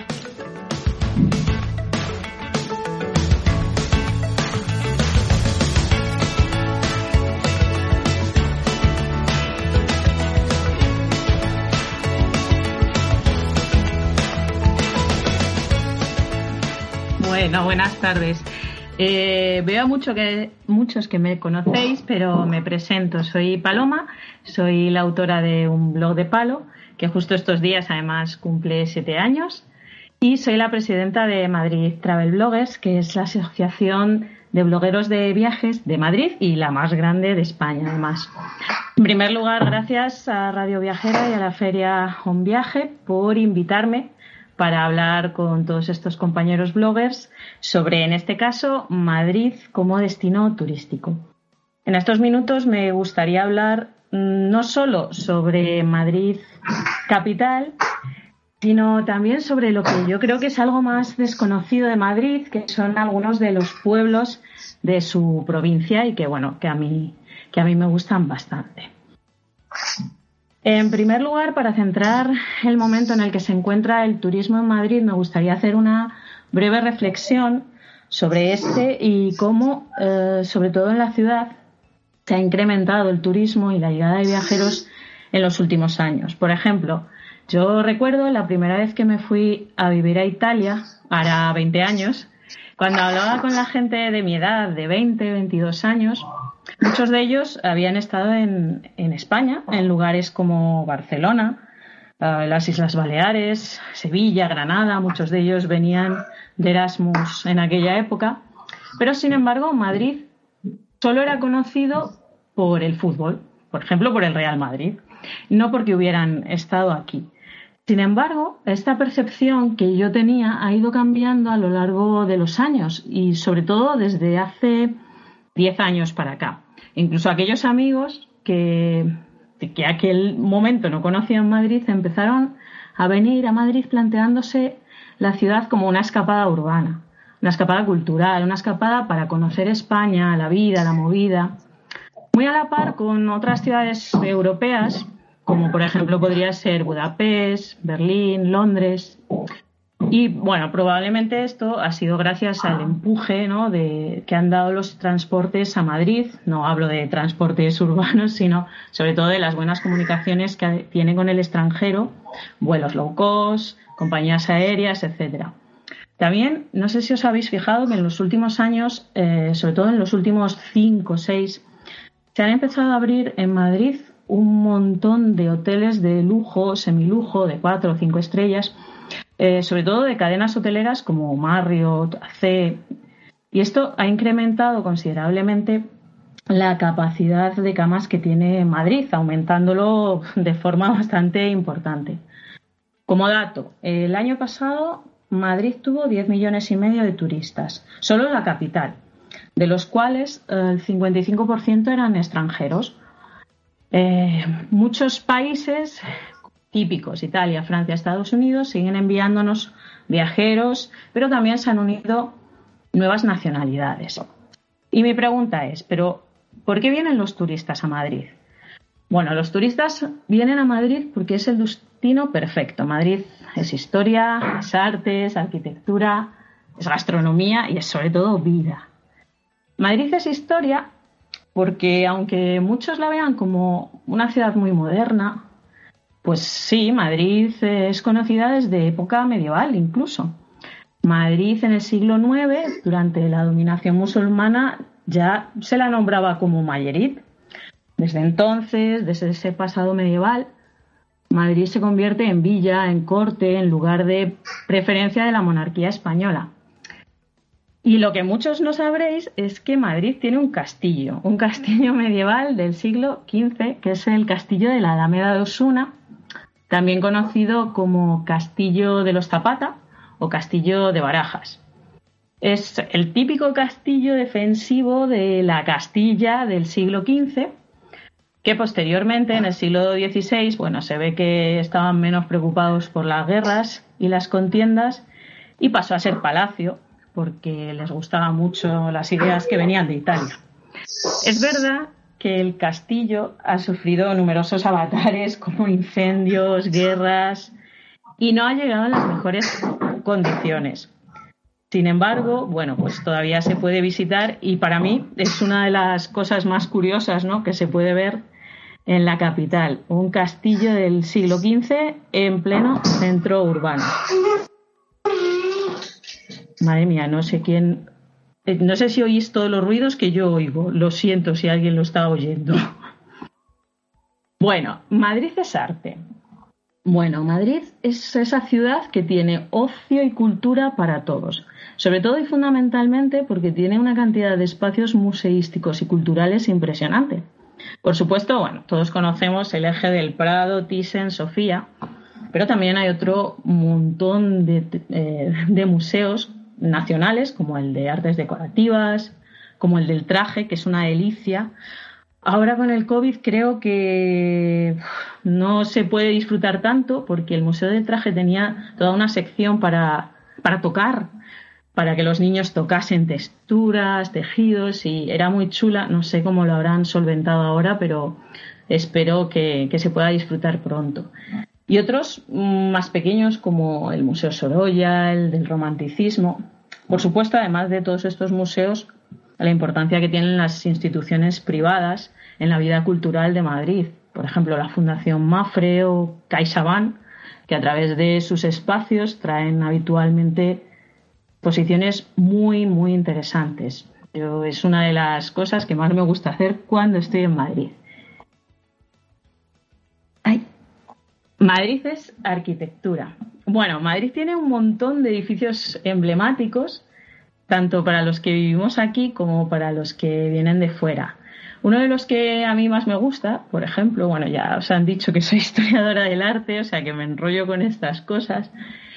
Bueno, buenas tardes. Veo muchos que me conocéis, pero me presento. Soy Paloma, soy la autora de un blog de palo, que justo estos días además cumple 7 años, y soy la presidenta de Madrid Travel Bloggers, que es la asociación de blogueros de viajes de Madrid y la más grande de España, además. En primer lugar, gracias a Radio Viajera y a la Feria On Viaje por invitarme para hablar con todos estos compañeros bloggers sobre, en este caso, Madrid como destino turístico. En estos minutos me gustaría hablar no solo sobre Madrid capital, sino también sobre lo que yo creo que es algo más desconocido de Madrid, que son algunos de los pueblos de su provincia y que a mí me gustan bastante. En primer lugar, para centrar el momento en el que se encuentra el turismo en Madrid, me gustaría hacer una breve reflexión sobre y cómo, sobre todo en la ciudad, se ha incrementado el turismo y la llegada de viajeros en los últimos años. Por ejemplo, yo recuerdo la primera vez que me fui a vivir a Italia, hará 20 años, cuando hablaba con la gente de mi edad, de 20, 22 años, muchos de ellos habían estado en España, en lugares como Barcelona, las Islas Baleares, Sevilla, Granada. Muchos de ellos venían de Erasmus en aquella época. Pero, sin embargo, Madrid solo era conocido por el fútbol, por ejemplo, por el Real Madrid, no porque hubieran estado aquí. Sin embargo, esta percepción que yo tenía ha ido cambiando a lo largo de los años y, sobre todo, desde hace 10 años para acá. Incluso aquellos amigos que aquel momento no conocían Madrid empezaron a venir a Madrid planteándose la ciudad como una escapada urbana, una escapada cultural, una escapada para conocer España, la vida, la movida, muy a la par con otras ciudades europeas, como por ejemplo podría ser Budapest, Berlín, Londres. Y bueno, probablemente esto ha sido gracias al empuje, ¿no?, que han dado los transportes a Madrid. No hablo de transportes urbanos, sino sobre todo de las buenas comunicaciones que tiene con el extranjero, vuelos low cost, compañías aéreas, etcétera. También, no sé si os habéis fijado que en los últimos años, sobre todo en los últimos 5 o 6, se han empezado a abrir en Madrid un montón de hoteles de lujo, semilujo, de 4 o 5 estrellas, sobre todo de cadenas hoteleras como Marriott, AC, y esto ha incrementado considerablemente la capacidad de camas que tiene Madrid, aumentándolo de forma bastante importante. Como dato, el año pasado Madrid tuvo 10,5 millones de turistas, solo en la capital, de los cuales el 55% eran extranjeros. Muchos países típicos, Italia, Francia, Estados Unidos, siguen enviándonos viajeros, pero también se han unido nuevas nacionalidades. Y mi pregunta es, ¿pero por qué vienen los turistas a Madrid? Bueno, los turistas vienen a Madrid porque es el destino perfecto. Madrid es historia, es arte, es arquitectura, es gastronomía y es sobre todo vida. Madrid es historia porque aunque muchos la vean como una ciudad muy moderna, pues sí, Madrid es conocida desde época medieval incluso. Madrid en el siglo IX, durante la dominación musulmana, ya se la nombraba como Mayerit. Desde entonces, desde ese pasado medieval, Madrid se convierte en villa, en corte, en lugar de preferencia de la monarquía española. Y lo que muchos no sabréis es que Madrid tiene un castillo medieval del siglo XV, que es el castillo de la Alameda de Osuna, también conocido como Castillo de los Zapata o Castillo de Barajas. Es el típico castillo defensivo de la Castilla del siglo XV, que posteriormente, en el siglo XVI, se ve que estaban menos preocupados por las guerras y las contiendas y pasó a ser palacio porque les gustaban mucho las ideas que venían de Italia. Es verdad que el castillo ha sufrido numerosos avatares como incendios, guerras y no ha llegado en las mejores condiciones. Sin embargo, pues todavía se puede visitar y para mí es una de las cosas más curiosas, ¿no?, que se puede ver en la capital, un castillo del siglo XV en pleno centro urbano. Madre mía, no sé si oís todos los ruidos que yo oigo, lo siento si alguien lo está oyendo. Bueno, Madrid es arte. Bueno, Madrid es esa ciudad que tiene ocio y cultura para todos, sobre todo y fundamentalmente porque tiene una cantidad de espacios museísticos y culturales impresionante. Por supuesto, todos conocemos el Eje del Prado, Thyssen, Sofía, pero también hay otro montón de museos nacionales, como el de artes decorativas, como el del traje, que es una delicia. Ahora con el COVID creo que no se puede disfrutar tanto porque el Museo del Traje tenía toda una sección para tocar, para que los niños tocasen texturas, tejidos, y era muy chula. No sé cómo lo habrán solventado ahora, pero espero que se pueda disfrutar pronto. Y otros más pequeños como el Museo Sorolla, el del Romanticismo. Por supuesto, además de todos estos museos, la importancia que tienen las instituciones privadas en la vida cultural de Madrid. Por ejemplo, la Fundación Mapfre o CaixaBank, que a través de sus espacios traen habitualmente exposiciones muy, muy interesantes. Es una de las cosas que más me gusta hacer cuando estoy en Madrid. Madrid es arquitectura. Bueno, Madrid tiene un montón de edificios emblemáticos, tanto para los que vivimos aquí como para los que vienen de fuera. Uno de los que a mí más me gusta, por ejemplo, ya os han dicho que soy historiadora del arte, o sea que me enrollo con estas cosas,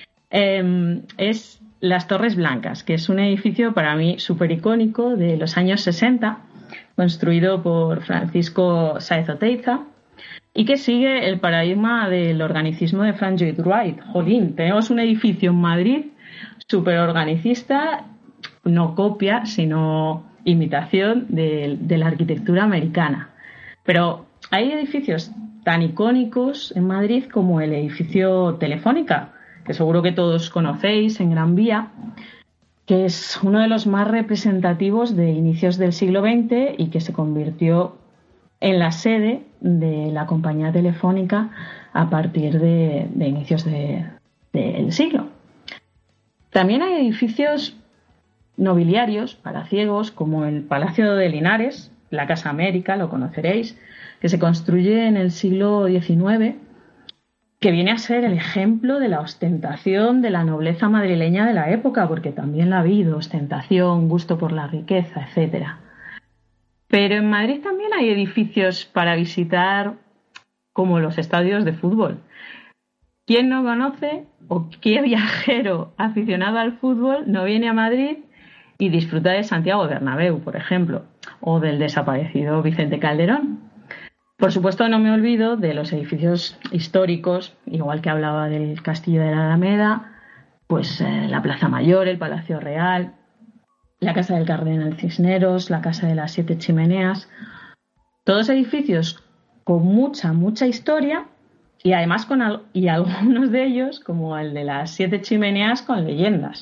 es las Torres Blancas, que es un edificio para mí súper icónico de los años 60, construido por Francisco Sáez Oteiza, y que sigue el paradigma del organicismo de Frank Lloyd Wright. Jolín, tenemos un edificio en Madrid súper organicista, no copia, sino imitación de la arquitectura americana. Pero hay edificios tan icónicos en Madrid como el edificio Telefónica, que seguro que todos conocéis, en Gran Vía, que es uno de los más representativos de inicios del siglo XX y que se convirtió en la sede de la compañía Telefónica a partir de inicios del siglo. También hay edificios nobiliarios palaciegos como el Palacio de Linares, la Casa América, lo conoceréis, que se construye en el siglo XIX, que viene a ser el ejemplo de la ostentación de la nobleza madrileña de la época, porque también la ha habido ostentación, gusto por la riqueza, etcétera. Pero en Madrid también hay edificios para visitar como los estadios de fútbol. ¿Quién no conoce o qué viajero aficionado al fútbol no viene a Madrid y disfruta de Santiago Bernabéu, por ejemplo, o del desaparecido Vicente Calderón? Por supuesto, no me olvido de los edificios históricos, igual que hablaba del Castillo de la Alameda, pues la Plaza Mayor, el Palacio Real, la Casa del Cardenal Cisneros, la Casa de las Siete Chimeneas, todos edificios con mucha historia y además y algunos de ellos, como el de las Siete Chimeneas, con leyendas.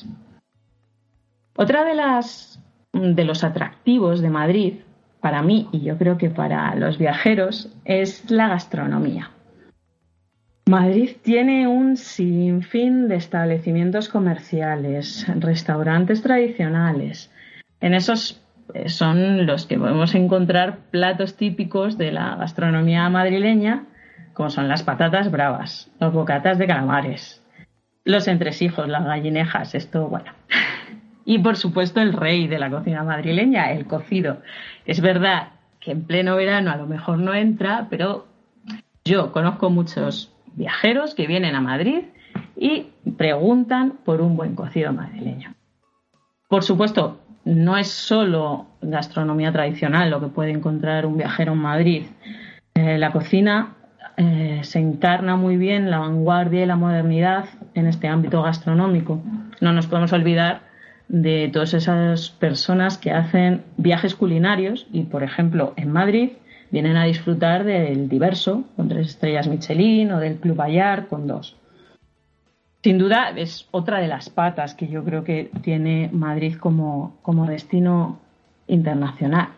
Otra de los atractivos de Madrid, para mí y yo creo que para los viajeros, es la gastronomía. Madrid tiene un sinfín de establecimientos comerciales, restaurantes tradicionales. En esos son los que podemos encontrar platos típicos de la gastronomía madrileña, como son las patatas bravas, los bocatas de calamares, los entresijos, las gallinejas, esto, bueno. Y por supuesto el rey de la cocina madrileña, el cocido. Es verdad que en pleno verano a lo mejor no entra, pero yo conozco muchos viajeros que vienen a Madrid y preguntan por un buen cocido madrileño. Por supuesto, no es solo gastronomía tradicional lo que puede encontrar un viajero en Madrid. La cocina se encarna muy bien la vanguardia y la modernidad en este ámbito gastronómico. No nos podemos olvidar de todas esas personas que hacen viajes culinarios y, por ejemplo, en Madrid vienen a disfrutar del Diverso con 3 estrellas Michelin o del Club Bayard con 2. Sin duda es otra de las patas que yo creo que tiene Madrid como destino internacional.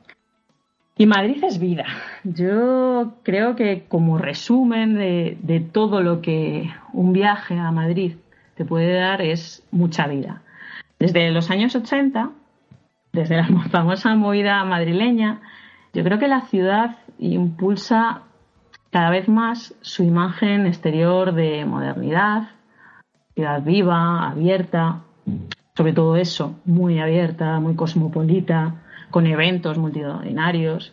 Y Madrid es vida. Yo creo que como resumen de todo lo que un viaje a Madrid te puede dar es mucha vida. Desde los años 80, desde la famosa movida madrileña, yo creo que la ciudad impulsa cada vez más su imagen exterior de modernidad, ciudad viva, abierta, sobre todo eso, muy abierta, muy cosmopolita, con eventos multitudinarios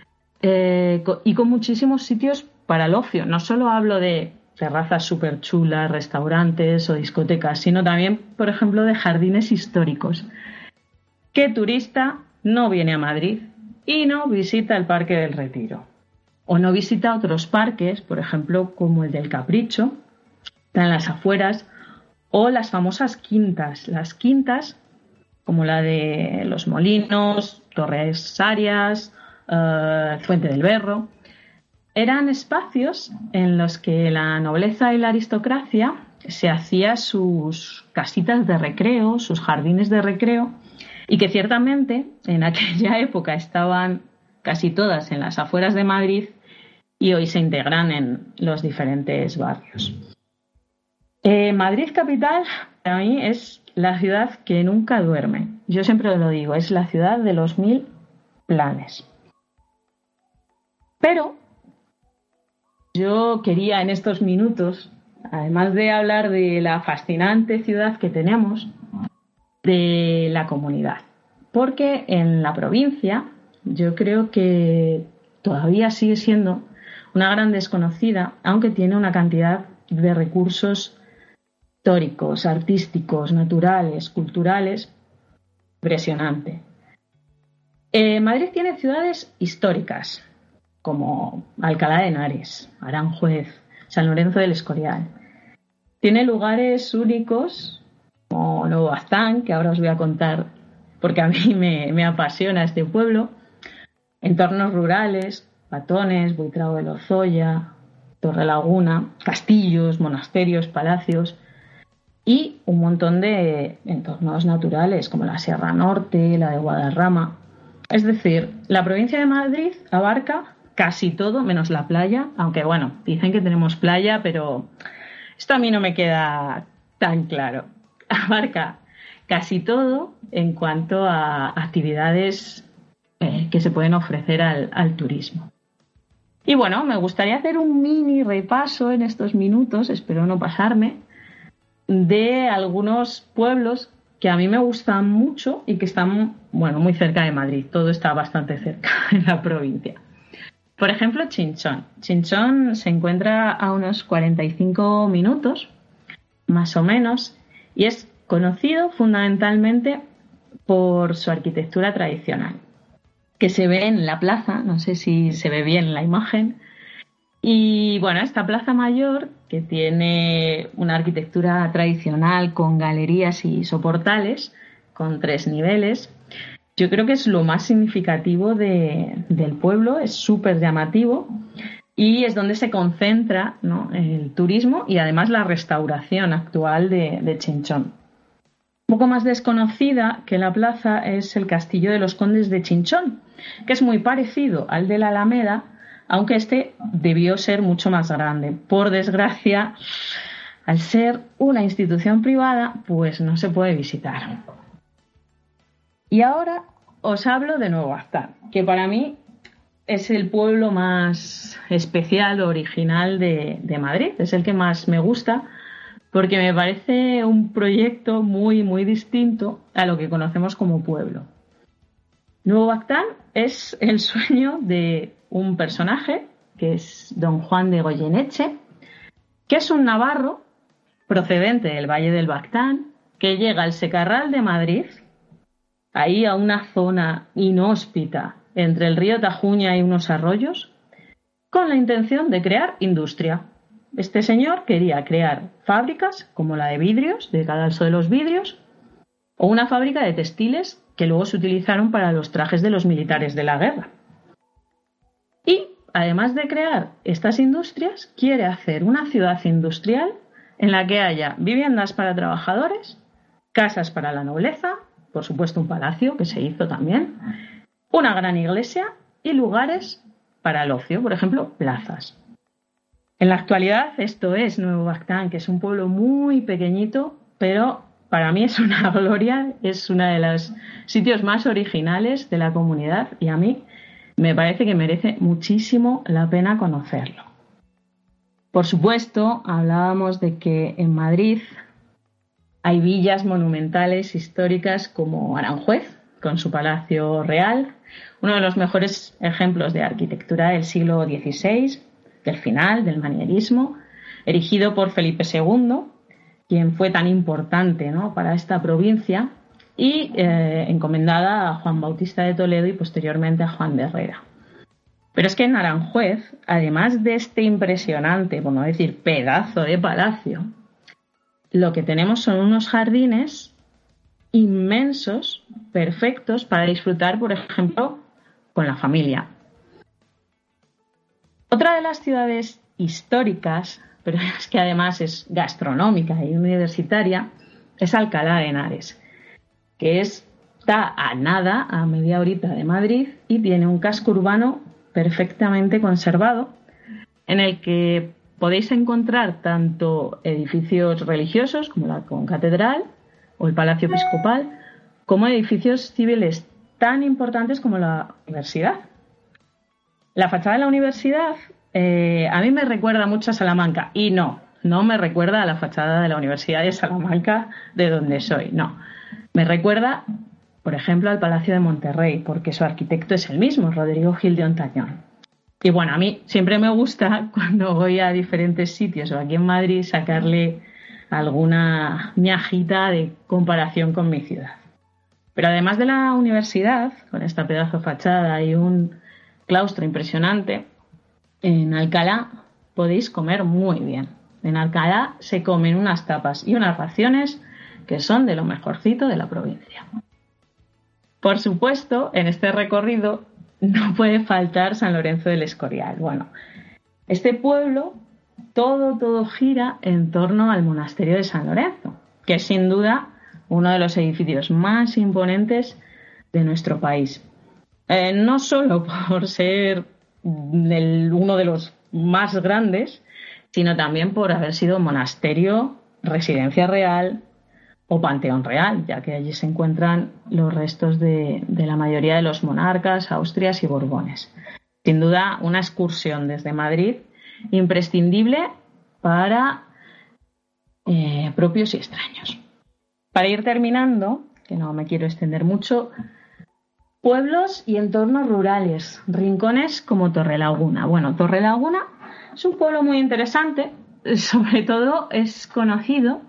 y con muchísimos sitios para el ocio. No solo hablo de terrazas súper chulas, restaurantes o discotecas, sino también, por ejemplo, de jardines históricos. ¿Qué turista no viene a Madrid y no visita el Parque del Retiro? O no visita otros parques, por ejemplo, como el del Capricho, está en las afueras, o las famosas quintas. Las quintas, como la de Los Molinos, Torres Arias, Fuente del Berro, eran espacios en los que la nobleza y la aristocracia se hacía sus casitas de recreo, sus jardines de recreo, y que ciertamente en aquella época estaban casi todas en las afueras de Madrid y hoy se integran en los diferentes barrios. Madrid capital para mí es la ciudad que nunca duerme. Yo siempre lo digo, es la ciudad de los 1000 planes. Pero yo quería en estos minutos, además de hablar de la fascinante ciudad que tenemos, de la comunidad. Porque en la provincia yo creo que todavía sigue siendo una gran desconocida, aunque tiene una cantidad de recursos históricos, artísticos, naturales, culturales, impresionante. Madrid tiene ciudades históricas, como Alcalá de Henares, Aranjuez, San Lorenzo del Escorial. Tiene lugares únicos, como Nuevo Baztán, que ahora os voy a contar porque a mí me apasiona este pueblo, entornos rurales, Patones, Buitrago de Lozoya, Torrelaguna, castillos, monasterios, palacios y un montón de entornos naturales como la Sierra Norte, la de Guadarrama. Es decir, la provincia de Madrid abarca casi todo menos la playa, aunque bueno, dicen que tenemos playa, pero esto a mí no me queda tan claro. Abarca casi todo en cuanto a actividades que se pueden ofrecer al turismo. Y bueno, me gustaría hacer un mini repaso en estos minutos, espero no pasarme, de algunos pueblos que a mí me gustan mucho y que están, bueno, muy cerca de Madrid. Todo está bastante cerca en la provincia. Por ejemplo, Chinchón. Chinchón se encuentra a unos 45 minutos, más o menos, y es conocido fundamentalmente por su arquitectura tradicional, que se ve en la plaza, no sé si se ve bien en la imagen. Y bueno, esta plaza mayor, que tiene una arquitectura tradicional con galerías y soportales, con 3 niveles, yo creo que es lo más significativo del pueblo, es súper llamativo y es donde se concentra, ¿no?, el turismo y además la restauración actual de Chinchón. Un poco más desconocida que la plaza es el Castillo de los Condes de Chinchón, que es muy parecido al de la Alameda, aunque este debió ser mucho más grande. Por desgracia, al ser una institución privada, pues no se puede visitar. Y ahora os hablo de Nuevo Bagdad, que para mí es el pueblo más especial, original de Madrid. Es el que más me gusta porque me parece un proyecto muy, muy distinto a lo que conocemos como pueblo. Nuevo Bagdad es el sueño de un personaje, que es don Juan de Goyeneche, que es un navarro procedente del Valle del Bagdad, que llega al Secarral de Madrid, ahí a una zona inhóspita entre el río Tajuña y unos arroyos, con la intención de crear industria. Este señor quería crear fábricas como la de vidrios, de cadalso de los vidrios, o una fábrica de textiles que luego se utilizaron para los trajes de los militares de la guerra. Y, además de crear estas industrias, quiere hacer una ciudad industrial en la que haya viviendas para trabajadores, casas para la nobleza, por supuesto un palacio, que se hizo también, una gran iglesia y lugares para el ocio, por ejemplo, plazas. En la actualidad esto es Nuevo Bagdad, que es un pueblo muy pequeñito, pero para mí es una gloria, es uno de los sitios más originales de la comunidad y a mí me parece que merece muchísimo la pena conocerlo. Por supuesto, hablábamos de que en Madrid hay villas monumentales históricas como Aranjuez, con su Palacio Real, uno de los mejores ejemplos de arquitectura del siglo XVI, del final, del manierismo, erigido por Felipe II, quien fue tan importante, ¿no?, para esta provincia, y encomendada a Juan Bautista de Toledo y posteriormente a Juan de Herrera. Pero es que en Aranjuez, además de este impresionante, por no decir pedazo de palacio, lo que tenemos son unos jardines inmensos, perfectos para disfrutar, por ejemplo, con la familia. Otra de las ciudades históricas, pero es que además es gastronómica y universitaria, es Alcalá de Henares, que está a nada, a media horita de Madrid, y tiene un casco urbano perfectamente conservado, en el que podéis encontrar tanto edificios religiosos como la concatedral o el Palacio Episcopal, como edificios civiles tan importantes como la universidad. La fachada de la universidad a mí me recuerda mucho a Salamanca, y no me recuerda a la fachada de la Universidad de Salamanca, de donde soy, no. Me recuerda, por ejemplo, al Palacio de Monterrey, porque su arquitecto es el mismo, Rodrigo Gil de Hontañón. Y bueno, a mí siempre me gusta, cuando voy a diferentes sitios o aquí en Madrid, sacarle alguna miajita de comparación con mi ciudad. Pero además de la universidad, con esta pedazo de fachada y un claustro impresionante, en Alcalá podéis comer muy bien. En Alcalá se comen unas tapas y unas raciones que son de lo mejorcito de la provincia. Por supuesto, en este recorrido no puede faltar San Lorenzo del Escorial. Bueno, este pueblo, todo gira en torno al monasterio de San Lorenzo, que es sin duda uno de los edificios más imponentes de nuestro país. No solo por ser uno de los más grandes, sino también por haber sido monasterio, residencia real o panteón real, ya que allí se encuentran los restos de la mayoría de los monarcas, Austrias y Borbones. Sin duda, una excursión desde Madrid imprescindible para propios y extraños. Para ir terminando, que no me quiero extender mucho, pueblos y entornos rurales, rincones como Torrelaguna. Bueno, Torrelaguna es un pueblo muy interesante, sobre todo es conocido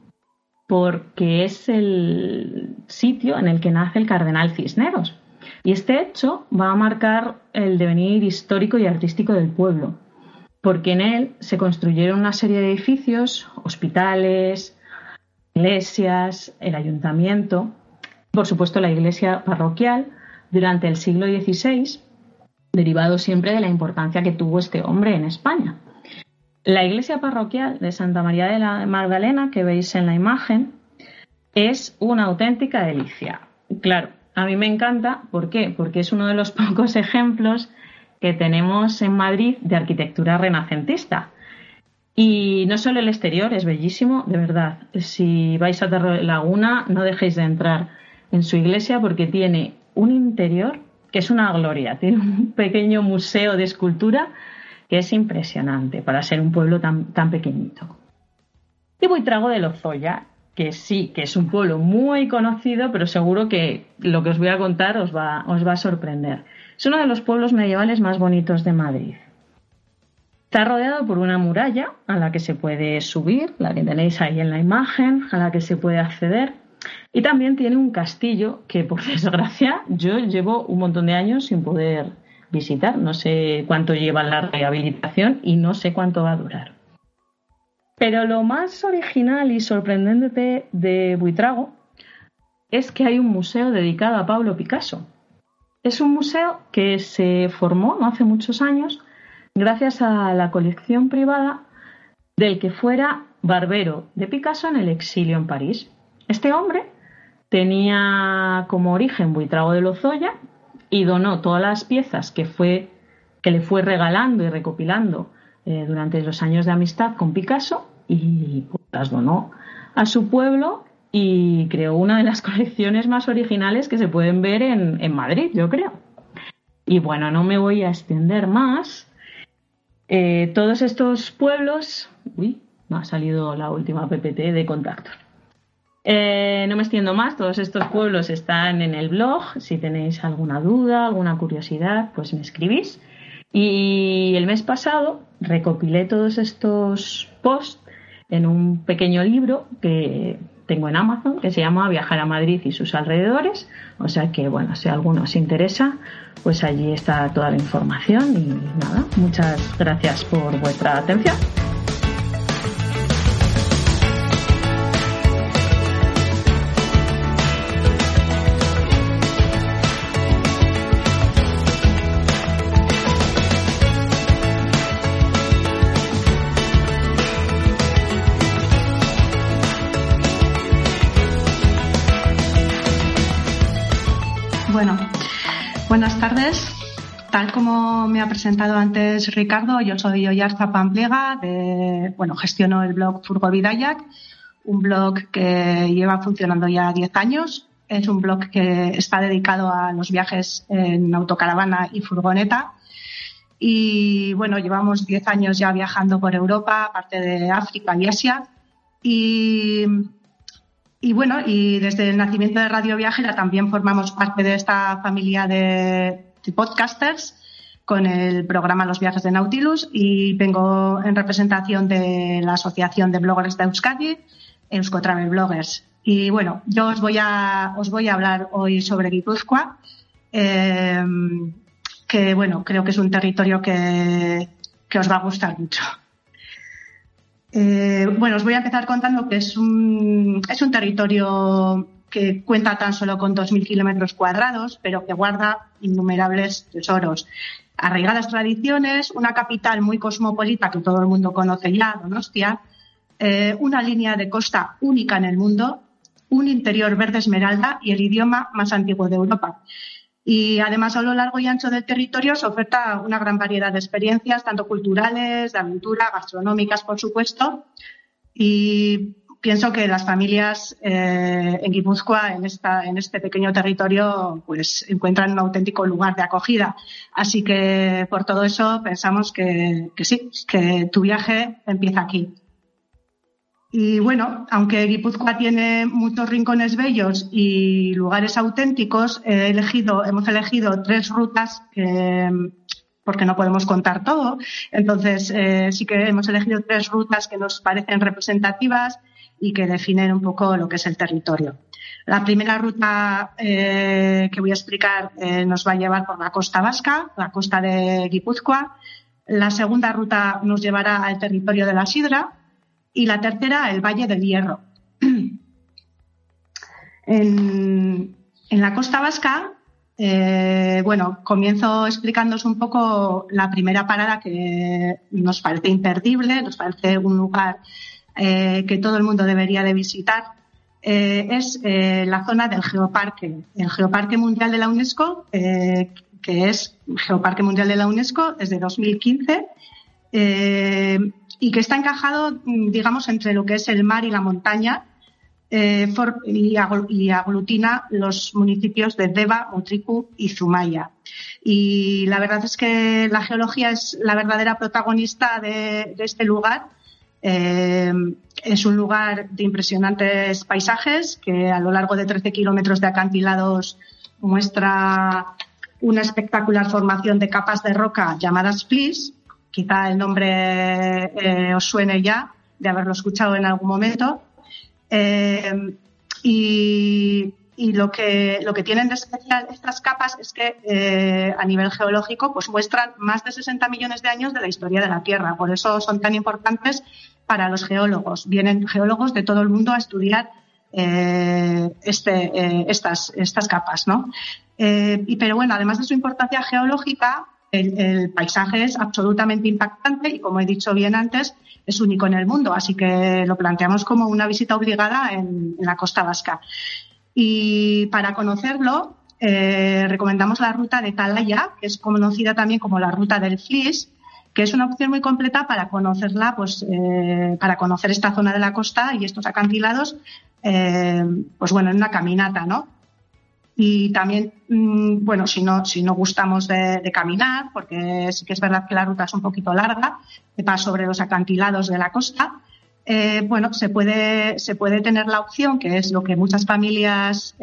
porque es el sitio en el que nace el cardenal Cisneros. Y este hecho va a marcar el devenir histórico y artístico del pueblo, porque en él se construyeron una serie de edificios, hospitales, iglesias, el ayuntamiento, por supuesto la iglesia parroquial, durante el siglo XVI, derivado siempre de la importancia que tuvo este hombre en España. La iglesia parroquial de Santa María de la Magdalena, que veis en la imagen, es una auténtica delicia. Claro, a mí me encanta, ¿por qué? Porque es uno de los pocos ejemplos que tenemos en Madrid de arquitectura renacentista. Y no solo el exterior es bellísimo, de verdad. Si vais a Torrelaguna, no dejéis de entrar en su iglesia porque tiene un interior que es una gloria. Tiene un pequeño museo de escultura que es impresionante para ser un pueblo tan pequeñito. Y Buitrago de Lozoya, que sí, que es un pueblo muy conocido, pero seguro que lo que os voy a contar os va a sorprender. Es uno de los pueblos medievales más bonitos de Madrid. Está rodeado por una muralla a la que se puede subir, la que tenéis ahí en la imagen, a la que se puede acceder. Y también tiene un castillo que, por desgracia, yo llevo un montón de años sin poder visitar. No sé cuánto lleva la rehabilitación y no sé cuánto va a durar. Pero lo más original y sorprendente de Buitrago es que hay un museo dedicado a Pablo Picasso. Es un museo que se formó no hace muchos años gracias a la colección privada del que fuera barbero de Picasso en el exilio en París. Este hombre tenía como origen Buitrago de Lozoya y donó todas las piezas que le fue regalando y recopilando durante los años de amistad con Picasso y pues, las donó a su pueblo y creó una de las colecciones más originales que se pueden ver en Madrid, yo creo. Y bueno, no me voy a extender más. Todos estos pueblos... Uy, me ha salido la última PPT de contacto. No me extiendo más, todos estos pueblos están en el blog. Si tenéis alguna duda, alguna curiosidad, pues me escribís. Y el mes pasado recopilé todos estos posts en un pequeño libro que tengo en Amazon que se llama Viajar a Madrid y sus alrededores. O sea que, bueno, si a alguno os interesa, pues allí está toda la información. Y nada, muchas gracias por vuestra atención. Bueno, buenas tardes. Tal como me ha presentado antes Ricardo, yo soy Oyarza Pampliega, gestiono el blog Furgovidayak, un blog que lleva funcionando ya 10 años. Es un blog que está dedicado a los viajes en autocaravana y furgoneta. Y bueno, llevamos 10 años ya viajando por Europa, aparte de África y Asia. Y bueno, y desde el nacimiento de Radio Viajera también formamos parte de esta familia de podcasters con el programa Los Viajes de Nautilus y vengo en representación de la Asociación de Bloggers de Euskadi, Euskotravel Bloggers. Y bueno, yo os voy a hablar hoy sobre Guipúzcoa, que bueno, creo que es un territorio que os va a gustar mucho. Os voy a empezar contando que es un territorio que cuenta tan solo con 2.000 kilómetros cuadrados, pero que guarda innumerables tesoros. Arraigadas tradiciones, una capital muy cosmopolita que todo el mundo conoce ya, Donostia, una línea de costa única en el mundo, un interior verde esmeralda y el idioma más antiguo de Europa. Y además, a lo largo y ancho del territorio se oferta una gran variedad de experiencias, tanto culturales, de aventura, gastronómicas, por supuesto. Y pienso que las familias en Guipúzcoa, en este pequeño territorio, pues encuentran un auténtico lugar de acogida. Así que, por todo eso, pensamos que sí, que tu viaje empieza aquí. Y bueno, aunque Guipúzcoa tiene muchos rincones bellos y lugares auténticos, hemos elegido 3 rutas porque no podemos contar todo. Entonces, sí que hemos elegido 3 rutas que nos parecen representativas y que definen un poco lo que es el territorio. La primera ruta que voy a explicar nos va a llevar por la costa vasca, la costa de Guipúzcoa. La segunda ruta nos llevará al territorio de la Sidra y la tercera, el Valle del Hierro. En la costa vasca, comienzo explicándoos un poco la primera parada que nos parece imperdible, nos parece un lugar que todo el mundo debería de visitar. Es la zona del Geoparque, el Geoparque Mundial de la UNESCO, que es Geoparque Mundial de la UNESCO desde 2015, y que está encajado, digamos, entre lo que es el mar y la montaña, y aglutina los municipios de Deva, Mutriku y Zumaya. Y la verdad es que la geología es la verdadera protagonista de este lugar. Es un lugar de impresionantes paisajes que a lo largo de 13 kilómetros de acantilados muestra una espectacular formación de capas de roca llamadas flis. Quizá el nombre os suene ya de haberlo escuchado en algún momento. Y lo que tienen de especial estas capas es que a nivel geológico pues muestran más de 60 millones de años de la historia de la Tierra. Por eso son tan importantes para los geólogos. Vienen geólogos de todo el mundo a estudiar estas capas, ¿no? Pero bueno, además de su importancia geológica, el paisaje es absolutamente impactante y, como he dicho bien antes, es único en el mundo. Así que lo planteamos como una visita obligada en la costa vasca. Y para conocerlo, recomendamos la ruta de Talaya, que es conocida también como la ruta del Flis, que es una opción muy completa para conocerla, pues para conocer esta zona de la costa y estos acantilados, en una caminata, ¿no? Y también, si no gustamos de caminar, porque sí que es verdad que la ruta es un poquito larga, va sobre los acantilados de la costa, se puede tener la opción, que es lo que muchas familias,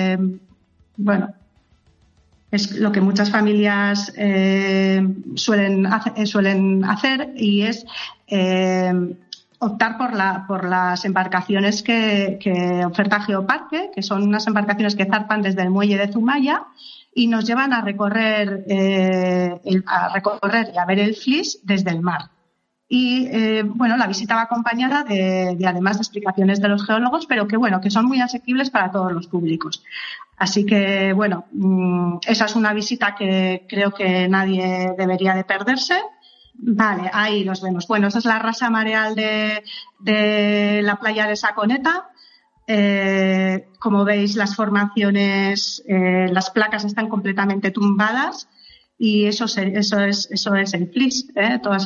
suelen hacer, y es optar por las embarcaciones que oferta Geoparque, que son unas embarcaciones que zarpan desde el muelle de Zumaya y nos llevan a recorrer y a ver el Flis desde el mar. Y la visita va acompañada de además de explicaciones de los geólogos, pero que son muy asequibles para todos los públicos. Así que esa es una visita que creo que nadie debería de perderse. Vale, ahí los vemos. Bueno, esa es la rasa mareal de la playa de Saconeta. Como veis, las formaciones, las placas están completamente tumbadas. Y eso es el Flis, todas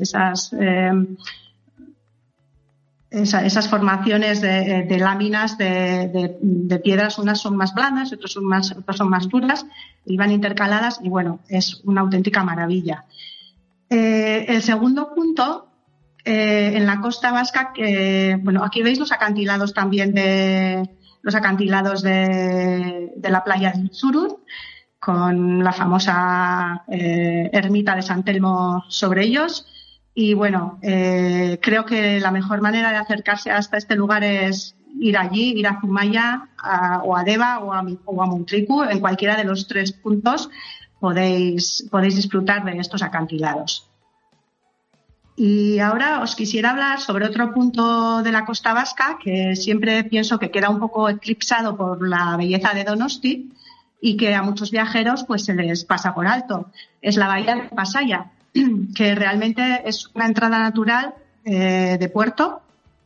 esas formaciones de láminas de piedras, unas son más blandas, otras son más duras, y van intercaladas, y es una auténtica maravilla. El segundo punto, en la costa vasca, aquí veis los acantilados también de la playa de Utzurut, con la famosa ermita de San Telmo sobre ellos. Y creo que la mejor manera de acercarse hasta este lugar es ir allí, ir a Zumaya, o a Deva o a Mutriku. En cualquiera de los 3 puntos podéis disfrutar de estos acantilados. Y ahora os quisiera hablar sobre otro punto de la costa vasca que siempre pienso que queda un poco eclipsado por la belleza de Donosti y que a muchos viajeros pues se les pasa por alto. Es la bahía de Pasaia, que realmente es una entrada natural de puerto,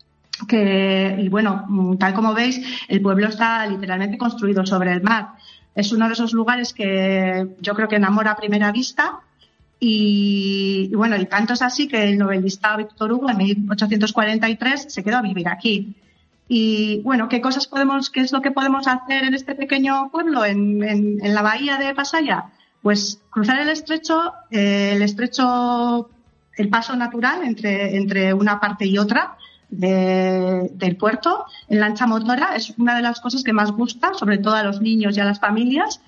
tal como veis, el pueblo está literalmente construido sobre el mar. Es uno de esos lugares que yo creo que enamora a primera vista, y tanto es así que el novelista Víctor Hugo en 1843 se quedó a vivir aquí. Y ¿qué es lo que podemos hacer en este pequeño pueblo, en la bahía de Pasaia? Pues cruzar el estrecho, el paso natural entre una parte y otra, del puerto en lancha motora es una de las cosas que más gusta, sobre todo a los niños y a las familias.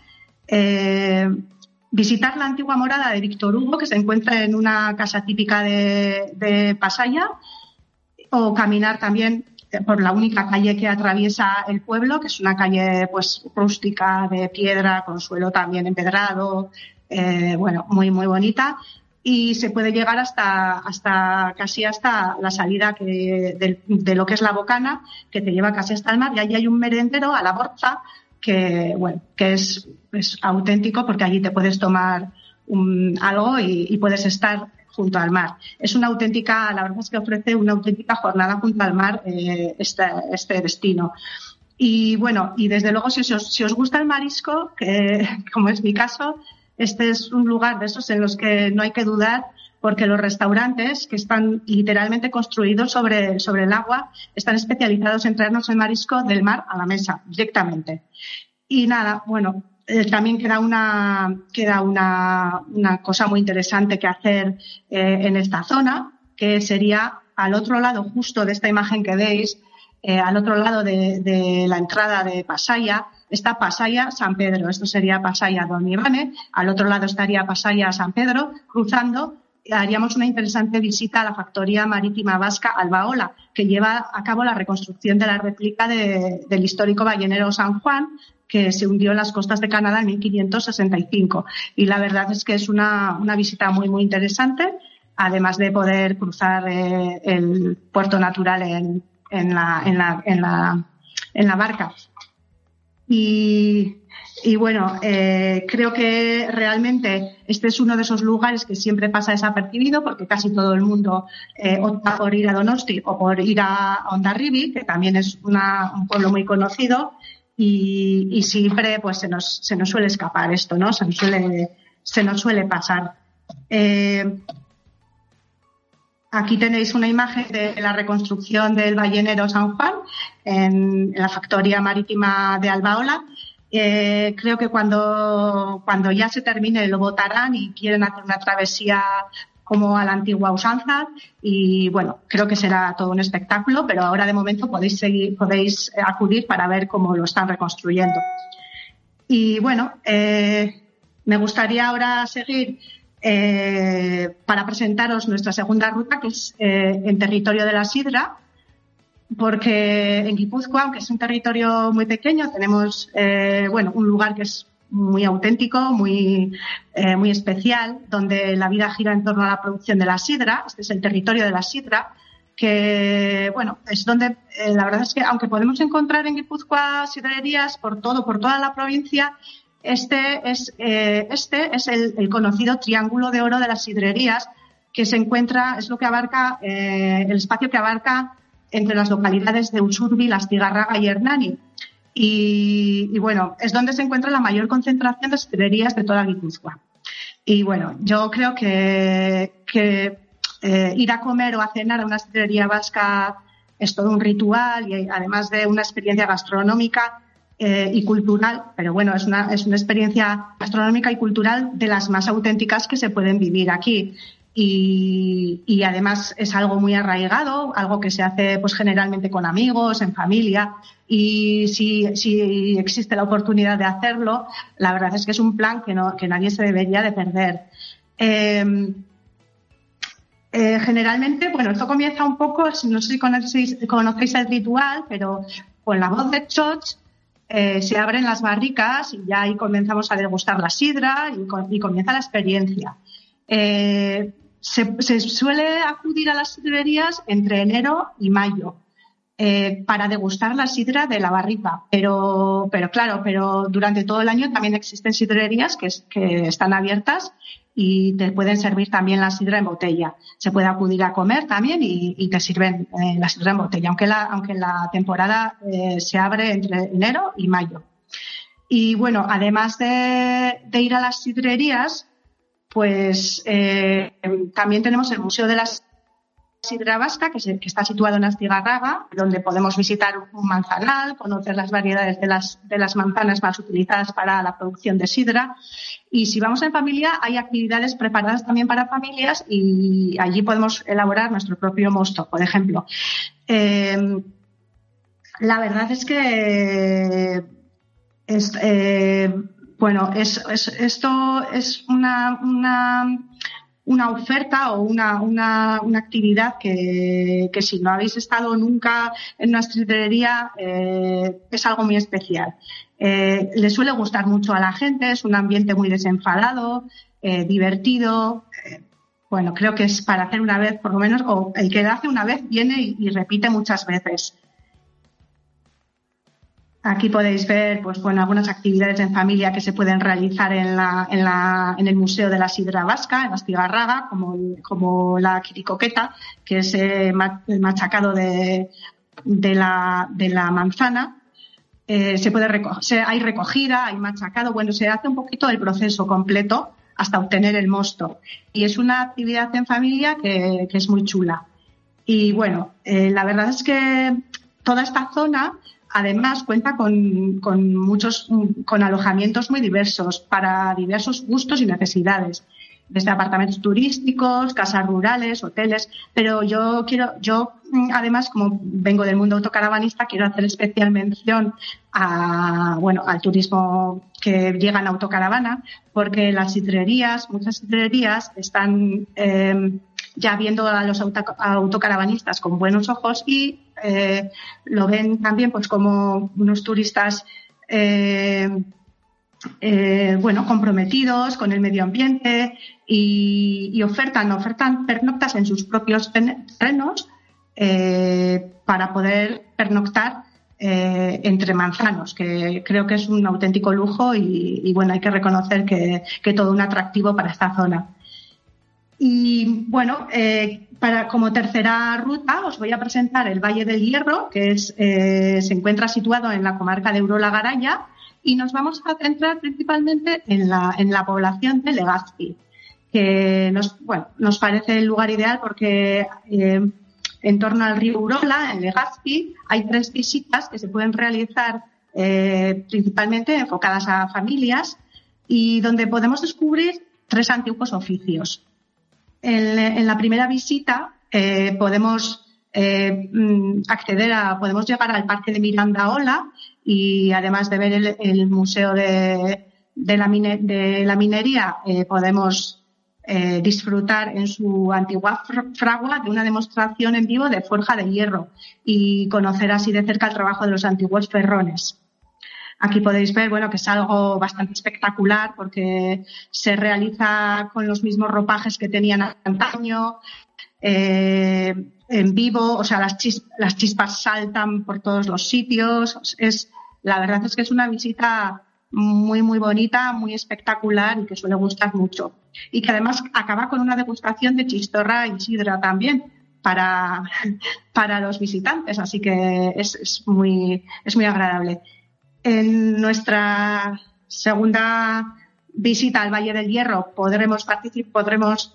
Visitar la antigua morada de Víctor Hugo, que se encuentra en una casa típica de Pasaia, o caminar también por la única calle que atraviesa el pueblo, que es una calle pues rústica de piedra con suelo también empedrado, muy muy bonita, y se puede llegar casi hasta la salida de lo que es la Bocana, que te lleva casi hasta el mar, y allí hay un merendero a la Borza que es auténtico, porque allí te puedes tomar algo y puedes estar junto al mar. Es la verdad es que ofrece una auténtica jornada junto al mar este destino. Y bueno, y desde luego si os gusta el marisco, que como es mi caso, este es un lugar de esos en los que no hay que dudar, porque los restaurantes, que están literalmente construidos sobre el agua, están especializados en traernos el marisco del mar a la mesa directamente. Y nada, bueno, también queda una cosa muy interesante que hacer en esta zona, que sería al otro lado justo de esta imagen que veis, al otro lado de la entrada de Pasaia, está Pasaia San Pedro. Esto sería Pasaia Don Ivane, al otro lado estaría Pasaia San Pedro. Cruzando haríamos una interesante visita a la factoría marítima vasca Albaola, que lleva a cabo la reconstrucción de la réplica del histórico ballenero San Juan, que se hundió en las costas de Canadá en 1565. Y la verdad es que es una visita muy, muy interesante, además de poder cruzar el puerto natural en la barca. Y bueno, creo que realmente este es uno de esos lugares que siempre pasa desapercibido, porque casi todo el mundo opta por ir a Donosti o por ir a Hondarribia, que también es un pueblo muy conocido, y siempre pues se nos suele escapar esto, ¿no? Se nos suele pasar. Aquí tenéis una imagen de la reconstrucción del ballenero San Juan en la factoría marítima de Albaola. Creo que cuando ya se termine lo botarán y quieren hacer una travesía como a la antigua usanza, y bueno, creo que será todo un espectáculo, pero ahora de momento podéis acudir para ver cómo lo están reconstruyendo. Y bueno, me gustaría ahora seguir para presentaros nuestra segunda ruta, que es en territorio de la sidra, porque en Guipúzcoa, aunque es un territorio muy pequeño, tenemos un lugar que es muy auténtico, muy especial, donde la vida gira en torno a la producción de la sidra. Este es el territorio de la sidra, que es donde la verdad es que aunque podemos encontrar en Guipúzcoa sidrerías por toda la provincia, este es el conocido Triángulo de Oro de las sidrerías, que se encuentra, es lo que abarca el espacio que abarca entre las localidades de Usurbil, Astigarraga y Hernani. Y bueno, es donde se encuentra la mayor concentración de sidrerías de toda Guipúzcoa. Y bueno, yo creo que ir a comer o a cenar a una sidrería vasca es todo un ritual, y además de una experiencia gastronómica y cultural, pero bueno, es una experiencia gastronómica y cultural de las más auténticas que se pueden vivir aquí. Y además es algo muy arraigado, algo que se hace pues generalmente con amigos, en familia, y si existe la oportunidad de hacerlo, la verdad es que es un plan que nadie se debería de perder. Generalmente, esto comienza un poco, no sé si conocéis el ritual, pero con la voz de Choch se abren las barricas y ya ahí comenzamos a degustar la sidra y comienza la experiencia. Se suele acudir a las sidrerías entre enero y mayo para degustar la sidra de la barrica, pero durante todo el año también existen sidrerías que están abiertas y te pueden servir también la sidra en botella. Se puede acudir a comer también y te sirven la sidra en botella, aunque la temporada se abre entre enero y mayo. Y bueno, además de ir a las sidrerías, pues también tenemos el Museo de las Sidra Vasca, que está situado en Astigarraga, donde podemos visitar un manzanal, conocer las variedades de las manzanas más utilizadas para la producción de sidra. Y si vamos en familia, hay actividades preparadas también para familias y allí podemos elaborar nuestro propio mosto, por ejemplo. La verdad es que esto es una oferta o una actividad que si no habéis estado nunca en una sidrería es algo muy especial. Le suele gustar mucho a la gente, es un ambiente muy desenfadado, divertido. Bueno, creo que es para hacer una vez por lo menos, o el que lo hace una vez viene y repite muchas veces. Aquí podéis ver, pues bueno, algunas actividades en familia que se pueden realizar en el Museo de la Sidra Vasca, en Astigarraga, como la quiricoqueta, que es el machacado de la manzana. Hay recogida, hay machacado, bueno, se hace un poquito el proceso completo hasta obtener el mosto. Y es una actividad en familia que es muy chula. Y bueno, la verdad es que toda esta zona además cuenta con alojamientos muy diversos para diversos gustos y necesidades, desde apartamentos turísticos, casas rurales, hoteles, pero yo además, como vengo del mundo autocaravanista, quiero hacer especial mención al turismo que llega en autocaravana, porque muchas sidrerías están ya viendo a los autocaravanistas con buenos ojos y lo ven también pues como unos turistas comprometidos con el medio ambiente y ofertan pernoctas en sus propios terrenos para poder pernoctar entre manzanos, que creo que es un auténtico lujo y bueno, hay que reconocer que todo un atractivo para esta zona. Y bueno, como tercera ruta os voy a presentar el Valle del Hierro, que se encuentra situado en la comarca de Urola-Garaya, y nos vamos a centrar principalmente en la población de Legazpi, que nos parece el lugar ideal porque en torno al río Urola, en Legazpi, hay 3 visitas que se pueden realizar principalmente enfocadas a familias y donde podemos descubrir 3 antiguos oficios. En la primera visita podemos llegar al Parque de Mirandaola y además de ver el Museo de la Minería, podemos disfrutar en su antigua fragua de una demostración en vivo de forja de hierro y conocer así de cerca el trabajo de los antiguos ferrones. Aquí podéis ver, que es algo bastante espectacular porque se realiza con los mismos ropajes que tenían antaño, en vivo, o sea, las chispas saltan por todos los sitios. La verdad es que es una visita muy, muy bonita, muy espectacular y que suele gustar mucho. Y que además acaba con una degustación de chistorra y sidra también para los visitantes, así que es muy agradable. En nuestra segunda visita al Valle del Hierro podemos participar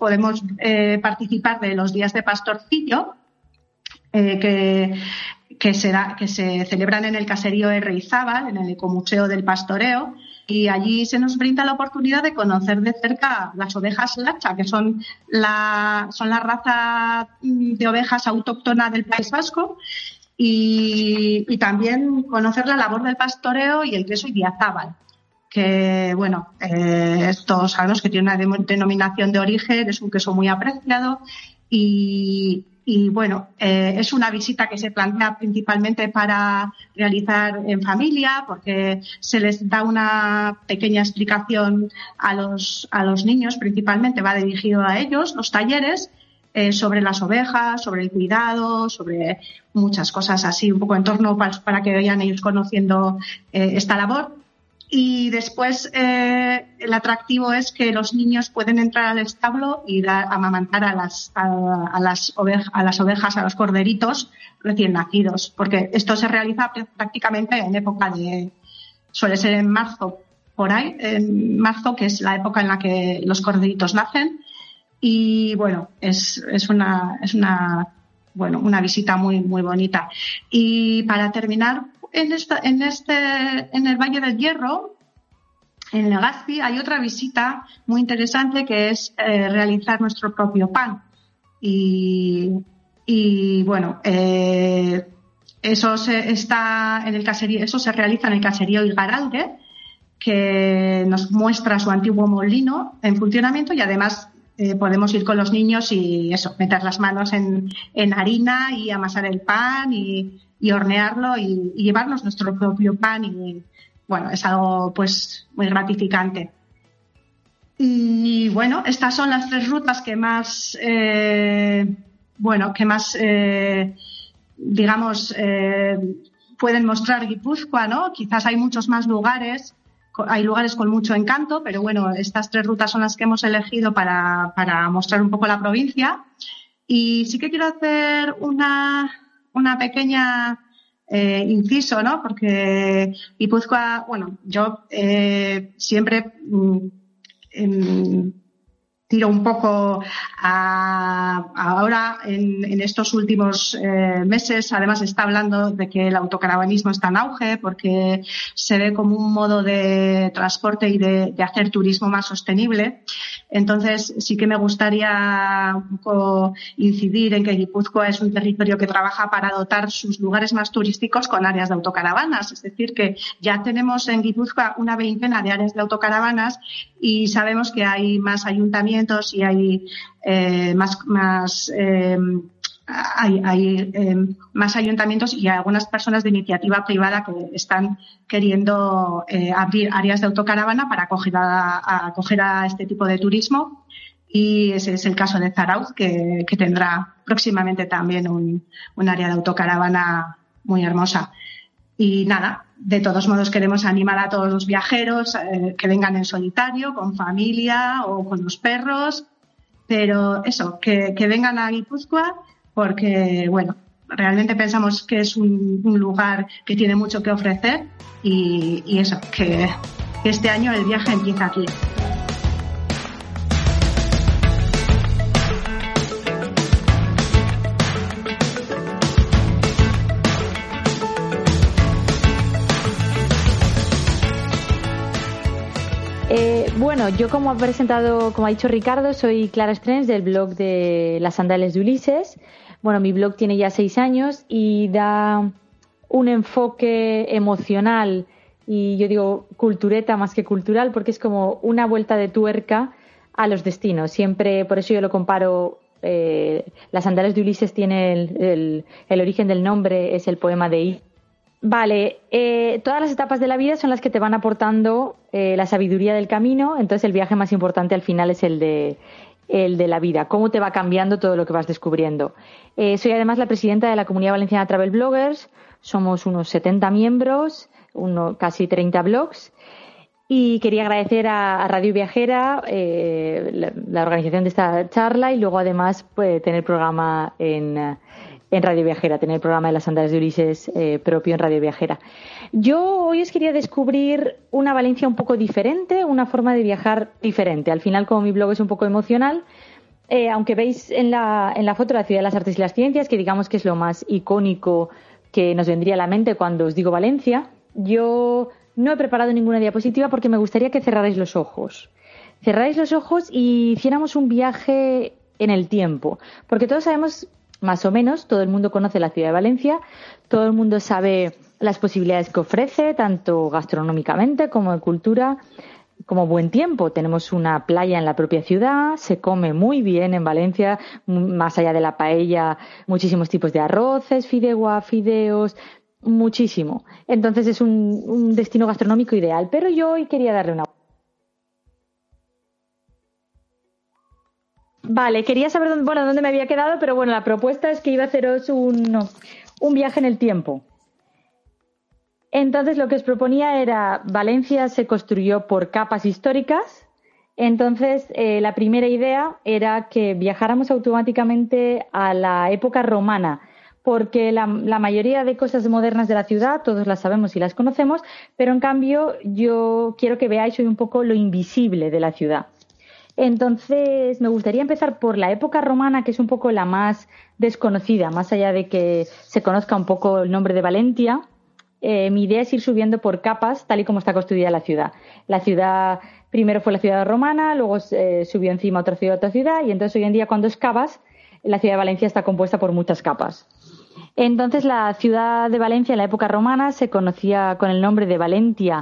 de los días de pastorcillo que se celebran en el caserío de Reizábal, en el Ecomuseo del Pastoreo, y allí se nos brinda la oportunidad de conocer de cerca las ovejas Lacha, que son la raza de ovejas autóctona del País Vasco, y también conocer la labor del pastoreo y el queso Idiazábal, que todos sabemos que tiene una denominación de origen, es un queso muy apreciado y es una visita que se plantea principalmente para realizar en familia, porque se les da una pequeña explicación a los niños, principalmente va dirigido a ellos, los talleres, sobre las ovejas, sobre el cuidado, sobre muchas cosas así, un poco en torno para que vayan ellos conociendo esta labor. Y después el atractivo es que los niños pueden entrar al establo y amamantar a las ovejas, a los corderitos recién nacidos, porque esto se realiza prácticamente en época suele ser en marzo, por ahí, en marzo, que es la época en la que los corderitos nacen. Y es una bueno, una visita muy, muy bonita. Y para terminar, en el Valle del Hierro, en Legazpi, hay otra visita muy interesante que es realizar nuestro propio pan. Y bueno, eso se realiza en el caserío Igaralde, que nos muestra su antiguo molino en funcionamiento, y además podemos ir con los niños y meter las manos en harina y amasar el pan y hornearlo y llevarnos nuestro propio pan, y bueno, es algo pues muy gratificante. Y bueno, estas son las 3 rutas que más digamos pueden mostrar Guipúzcoa, ¿no? Quizás hay muchos más lugares. Hay lugares con mucho encanto, pero bueno, estas 3 rutas son las que hemos elegido para mostrar un poco la provincia. Y sí que quiero hacer una pequeña inciso, ¿no? Porque Guipúzcoa, bueno, yo siempre tiro un poco ahora en estos últimos meses. Además, está hablando de que el autocaravanismo está en auge porque se ve como un modo de transporte y de hacer turismo más sostenible. Entonces, sí que me gustaría un poco incidir en que Guipúzcoa es un territorio que trabaja para dotar sus lugares más turísticos con áreas de autocaravanas. Es decir, que ya tenemos en Guipúzcoa una 20 de áreas de autocaravanas, y sabemos que hay más ayuntamientos y hay más ayuntamientos y algunas personas de iniciativa privada que están queriendo abrir áreas de autocaravana para acoger a este tipo de turismo, y ese es el caso de Zarautz, que tendrá próximamente también un área de autocaravana muy hermosa. Y nada, de todos modos queremos animar a todos los viajeros que vengan en solitario, con familia o con los perros, pero eso, que vengan a Guipúzcoa, porque bueno, realmente pensamos que es un lugar que tiene mucho que ofrecer, y eso, que este año el viaje empieza aquí. Bueno, yo como ha dicho Ricardo, soy Clara Estrens del blog de Las Sandalias de Ulises. Bueno, mi blog tiene ya 6 años y da un enfoque emocional y yo digo cultureta más que cultural, porque es como una vuelta de tuerca a los destinos. Siempre, por eso yo lo comparo. Las Sandalias de Ulises tiene el origen del nombre, es el poema de I. Vale, todas las etapas de la vida son las que te van aportando la sabiduría del camino. Entonces el viaje más importante al final es el de la vida, cómo te va cambiando todo lo que vas descubriendo. Soy además la presidenta de la Comunidad Valenciana Travel Bloggers. Somos unos 70 miembros, casi 30 blogs, y quería agradecer a Radio Viajera la organización de esta charla, y luego además tener programa en Radio Viajera, tener el programa de Las Sandalias de Ulises propio en Radio Viajera. Yo hoy os quería descubrir una Valencia un poco diferente, una forma de viajar diferente. Al final, como mi blog es un poco emocional, aunque veis en la foto la Ciudad de las Artes y las Ciencias, que digamos que es lo más icónico que nos vendría a la mente cuando os digo Valencia, yo no he preparado ninguna diapositiva porque me gustaría que cerrarais los ojos. Cerrarais los ojos y hiciéramos un viaje en el tiempo, porque todos sabemos, más o menos, todo el mundo conoce la ciudad de Valencia, todo el mundo sabe las posibilidades que ofrece, tanto gastronómicamente como de cultura, como buen tiempo. Tenemos una playa en la propia ciudad, se come muy bien en Valencia, más allá de la paella, muchísimos tipos de arroces, fideuá, fideos, muchísimo. Entonces es un destino gastronómico ideal, pero yo hoy quería darle una... Vale, quería saber dónde me había quedado, pero bueno, la propuesta es que iba a haceros un viaje en el tiempo. Entonces lo que os proponía era, Valencia se construyó por capas históricas, entonces la primera idea era que viajáramos automáticamente a la época romana, porque la mayoría de cosas modernas de la ciudad todos las sabemos y las conocemos, pero en cambio yo quiero que veáis hoy un poco lo invisible de la ciudad. Entonces, me gustaría empezar por la época romana, que es un poco la más desconocida, más allá de que se conozca un poco el nombre de Valentia. Mi idea es ir subiendo por capas, tal y como está construida la ciudad. La ciudad primero fue la ciudad romana, luego subió encima otra ciudad, y entonces hoy en día cuando excavas, la ciudad de Valencia está compuesta por muchas capas. Entonces la ciudad de Valencia en la época romana se conocía con el nombre de Valentia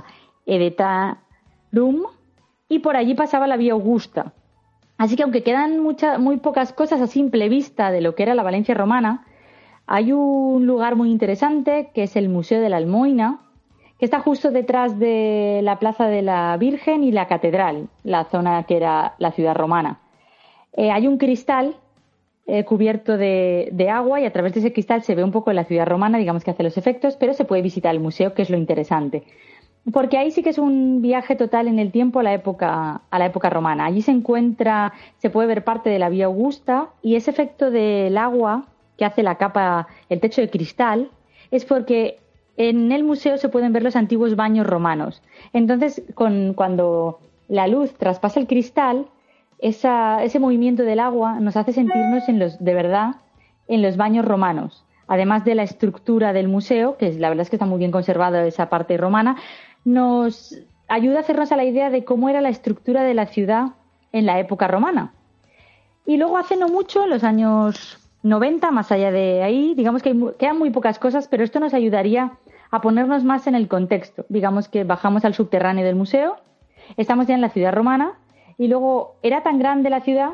Edetarum, y por allí pasaba la vía Augusta. Así que aunque quedan muy pocas cosas a simple vista de lo que era la Valencia romana, hay un lugar muy interesante que es el Museo de la Almoina, que está justo detrás de la Plaza de la Virgen y la Catedral, la zona que era la ciudad romana. Hay un cristal cubierto de agua, y a través de ese cristal se ve un poco la ciudad romana, digamos que hace los efectos, pero se puede visitar el museo, que es lo interesante. Porque ahí sí que es un viaje total en el tiempo a la época romana. Allí se puede ver parte de la Vía Augusta, y ese efecto del agua que hace la capa, el techo de cristal, es porque en el museo se pueden ver los antiguos baños romanos. Entonces, cuando la luz traspasa el cristal, ese movimiento del agua nos hace sentirnos de verdad en los baños romanos. Además de la estructura del museo, que la verdad es que está muy bien conservada esa parte romana, nos ayuda a hacernos a la idea de cómo era la estructura de la ciudad en la época romana. Y luego hace no mucho, en los años 90, más allá de ahí, digamos que quedan muy pocas cosas, pero esto nos ayudaría a ponernos más en el contexto. Digamos que bajamos al subterráneo del museo, estamos ya en la ciudad romana, y luego era tan grande la ciudad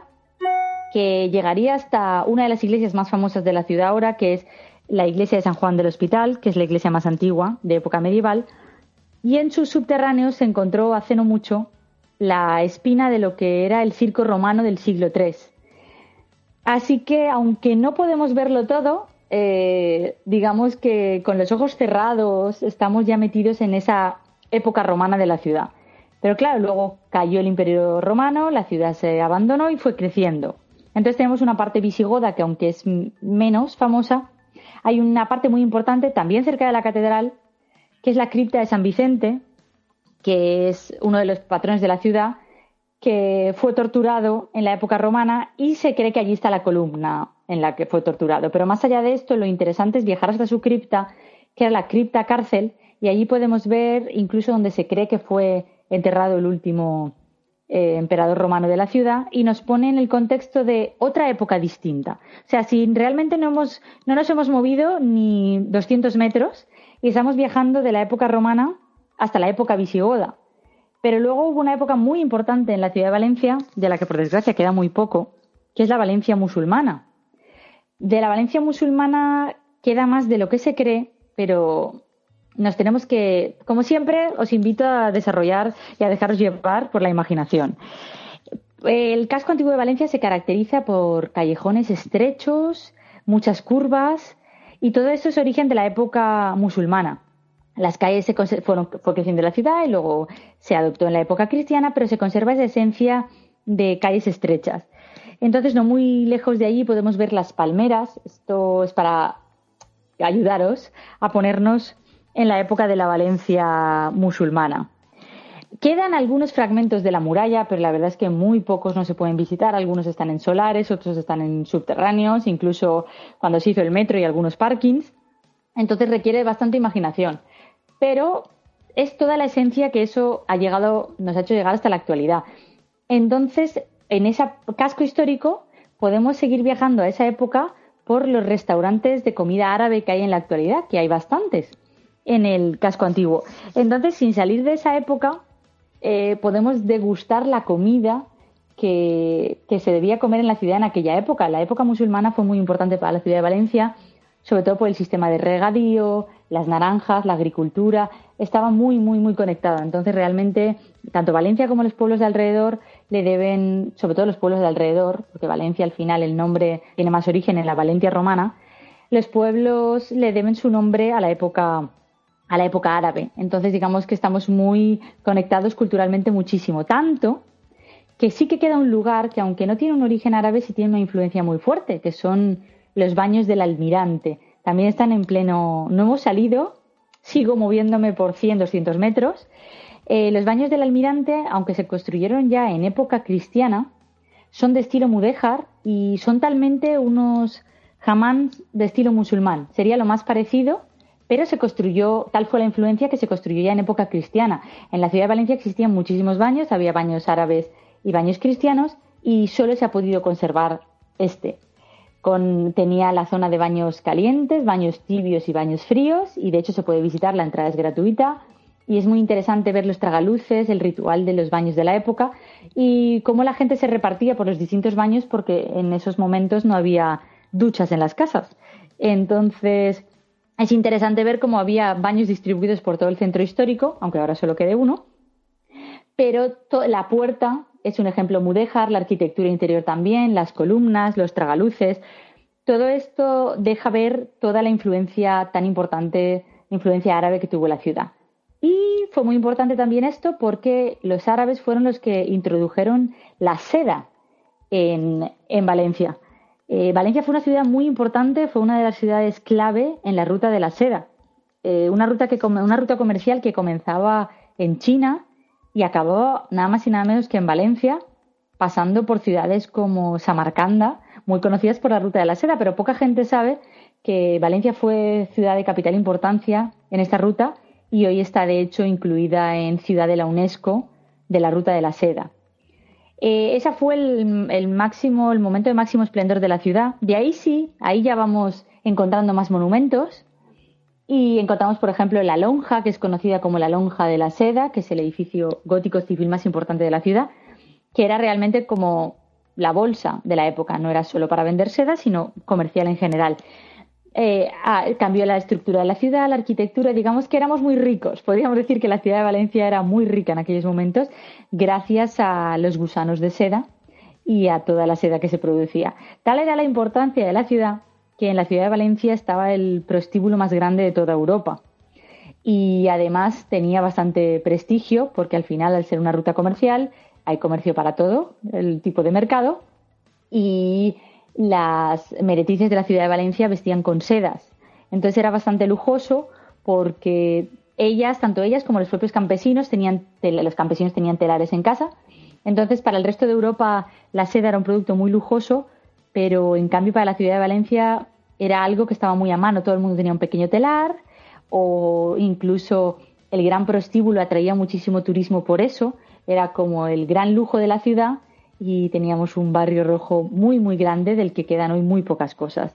que llegaría hasta una de las iglesias más famosas de la ciudad ahora, que es la iglesia de San Juan del Hospital, que es la iglesia más antigua de época medieval, y en sus subterráneos se encontró hace no mucho la espina de lo que era el circo romano del siglo III. Así que, aunque no podemos verlo todo, digamos que con los ojos cerrados estamos ya metidos en esa época romana de la ciudad. Pero claro, luego cayó el Imperio Romano, la ciudad se abandonó y fue creciendo. Entonces tenemos una parte visigoda que, aunque es menos famosa, hay una parte muy importante también cerca de la catedral, que es la cripta de San Vicente, que es uno de los patrones de la ciudad, que fue torturado en la época romana, y se cree que allí está la columna en la que fue torturado. Pero más allá de esto, lo interesante es viajar hasta su cripta, que era la cripta cárcel, y allí podemos ver incluso donde se cree que fue enterrado el último emperador romano de la ciudad, y nos pone en el contexto de otra época distinta. O sea, si realmente no nos hemos movido ni 200 metros y estamos viajando de la época romana hasta la época visigoda. Pero luego hubo una época muy importante en la ciudad de Valencia, de la que por desgracia queda muy poco, que es la Valencia musulmana. De la Valencia musulmana queda más de lo que se cree, pero nos tenemos que, como siempre, os invito a desarrollar y a dejaros llevar por la imaginación. El casco antiguo de Valencia se caracteriza por callejones estrechos, muchas curvas, y todo esto es origen de la época musulmana. Las calles fue creciendo la ciudad y luego se adoptó en la época cristiana, pero se conserva esa esencia de calles estrechas. Entonces, no muy lejos de allí podemos ver las palmeras. Esto es para ayudaros a ponernos en la época de la Valencia musulmana. Quedan algunos fragmentos de la muralla, pero la verdad es que muy pocos no se pueden visitar. Algunos están en solares, otros están en subterráneos, incluso cuando se hizo el metro y algunos parkings. Entonces requiere bastante imaginación. Pero es toda la esencia que eso nos ha hecho llegar hasta la actualidad. Entonces, en ese casco histórico podemos seguir viajando a esa época por los restaurantes de comida árabe que hay en la actualidad, que hay bastantes en el casco antiguo. Entonces, sin salir de esa época, podemos degustar la comida que se debía comer en la ciudad en aquella época. La época musulmana fue muy importante para la ciudad de Valencia, sobre todo por el sistema de regadío, las naranjas, la agricultura. Estaba muy, muy, muy conectada. Entonces, realmente, tanto Valencia como los pueblos de alrededor le deben, sobre todo los pueblos de alrededor, porque Valencia al final el nombre tiene más origen en la Valencia romana, los pueblos le deben su nombre a la época árabe. Entonces, digamos que estamos muy conectados culturalmente muchísimo. Tanto que sí que queda un lugar que, aunque no tiene un origen árabe, sí tiene una influencia muy fuerte, que son los baños del Almirante. También están en pleno... No hemos salido sigo moviéndome por 100, 200 metros. Los baños del Almirante, aunque se construyeron ya en época cristiana, son de estilo mudéjar y son talmente unos hammams de estilo musulmán. Sería lo más parecido, pero tal fue la influencia que se construyó ya en época cristiana. En la ciudad de Valencia existían muchísimos baños, había baños árabes y baños cristianos, y solo se ha podido conservar este. Tenía la zona de baños calientes, baños tibios y baños fríos, y de hecho se puede visitar, la entrada es gratuita, y es muy interesante ver los tragaluces, el ritual de los baños de la época, y cómo la gente se repartía por los distintos baños, porque en esos momentos no había duchas en las casas. Entonces, es interesante ver cómo había baños distribuidos por todo el centro histórico, aunque ahora solo quede uno, pero la puerta es un ejemplo mudéjar, la arquitectura interior también, las columnas, los tragaluces. Todo esto deja ver toda la influencia tan importante, influencia árabe que tuvo la ciudad. Y fue muy importante también esto porque los árabes fueron los que introdujeron la seda en Valencia. Valencia fue una ciudad muy importante, fue una de las ciudades clave en la ruta de la seda. Una ruta comercial que comenzaba en China y acabó nada más y nada menos que en Valencia, pasando por ciudades como Samarcanda, muy conocidas por la ruta de la seda, pero poca gente sabe que Valencia fue ciudad de capital importancia en esta ruta y hoy está de hecho incluida en ciudad de la UNESCO de la ruta de la seda. Ese fue el momento de máximo esplendor de la ciudad. De ahí ya vamos encontrando más monumentos. Y encontramos, por ejemplo, la Lonja, que es conocida como la Lonja de la Seda, que es el edificio gótico civil más importante de la ciudad, que era realmente como la bolsa de la época. No era solo para vender seda, sino comercial en general. Cambió la estructura de la ciudad, la arquitectura. Digamos que éramos muy ricos. Podríamos decir que la ciudad de Valencia era muy rica en aquellos momentos gracias a los gusanos de seda y a toda la seda que se producía. Tal era la importancia de la ciudad que en la ciudad de Valencia estaba el prostíbulo más grande de toda Europa. Y además tenía bastante prestigio porque al final, al ser una ruta comercial, hay comercio para todo el tipo de mercado, y las meretrices de la ciudad de Valencia vestían con sedas. Entonces era bastante lujoso porque tanto ellas como los propios campesinos los campesinos tenían telares en casa. Entonces para el resto de Europa la seda era un producto muy lujoso, pero en cambio para la ciudad de Valencia era algo que estaba muy a mano. Todo el mundo tenía un pequeño telar, o incluso el gran prostíbulo atraía muchísimo turismo por eso. Era como el gran lujo de la ciudad y teníamos un barrio rojo muy, muy grande del que quedan hoy muy pocas cosas.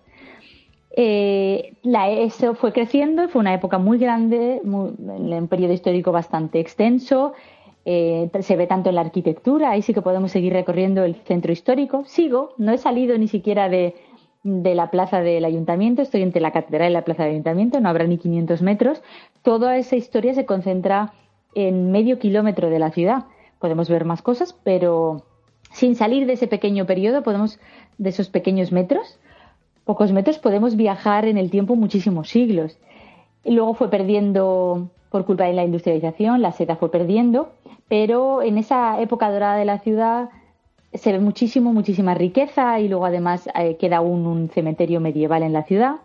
Eso fue creciendo y fue una época muy grande, en un periodo histórico bastante extenso. Se ve tanto en la arquitectura, ahí sí que podemos seguir recorriendo el centro histórico. No he salido ni siquiera de la plaza del ayuntamiento, estoy entre la catedral y la plaza del ayuntamiento, no habrá ni 500 metros. Toda esa historia se concentra en medio kilómetro de la ciudad. Podemos ver más cosas, pero sin salir de ese pequeño periodo, de esos pequeños metros, pocos metros, podemos viajar en el tiempo muchísimos siglos. Y luego fue perdiendo, por culpa de la industrialización, la seda fue perdiendo, pero en esa época dorada de la ciudad se ve muchísima riqueza, y luego además queda aún un cementerio medieval en la ciudad.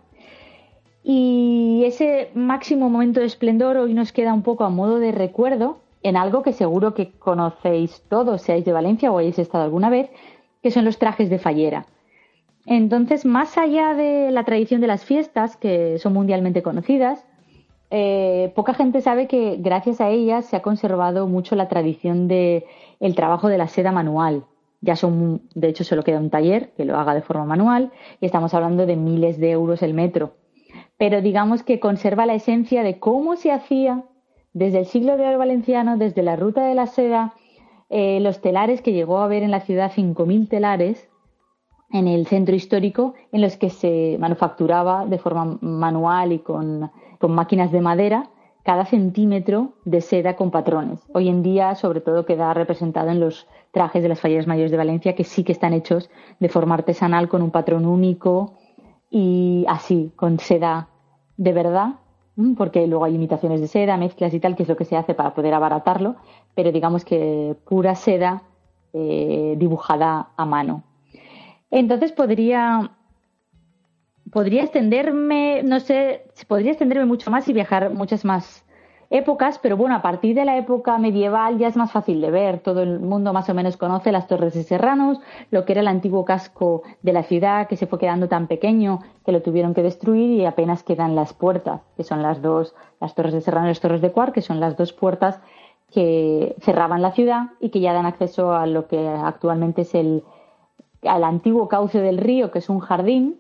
Y ese máximo momento de esplendor hoy nos queda un poco a modo de recuerdo en algo que seguro que conocéis todos, seáis de Valencia o hayáis estado alguna vez, que son los trajes de fallera. Entonces, más allá de la tradición de las fiestas, que son mundialmente conocidas, poca gente sabe que gracias a ellas se ha conservado mucho la tradición del trabajo de la seda manual. De hecho, solo queda un taller que lo haga de forma manual y estamos hablando de miles de euros el metro. Pero digamos que conserva la esencia de cómo se hacía desde el siglo de oro valenciano, desde la ruta de la seda, los telares que llegó a haber en la ciudad, 5.000 telares en el centro histórico, en los que se manufacturaba de forma manual y con máquinas de madera cada centímetro de seda con patrones. Hoy en día, sobre todo, queda representado en los trajes de las falleras mayores de Valencia, que sí que están hechos de forma artesanal, con un patrón único y así, con seda de verdad, porque luego hay imitaciones de seda, mezclas y tal, que es lo que se hace para poder abaratarlo, pero digamos que pura seda dibujada a mano. Entonces podría podría extenderme, no sé, podría extenderme mucho más y viajar muchas más épocas, pero bueno, a partir de la época medieval ya es más fácil de ver. Todo el mundo más o menos conoce las Torres de Serranos, lo que era el antiguo casco de la ciudad, que se fue quedando tan pequeño que lo tuvieron que destruir y apenas quedan las puertas, que son las Torres de Serrano y las Torres de Quart, que son las dos puertas que cerraban la ciudad y que ya dan acceso a lo que actualmente es al antiguo cauce del río, que es un jardín,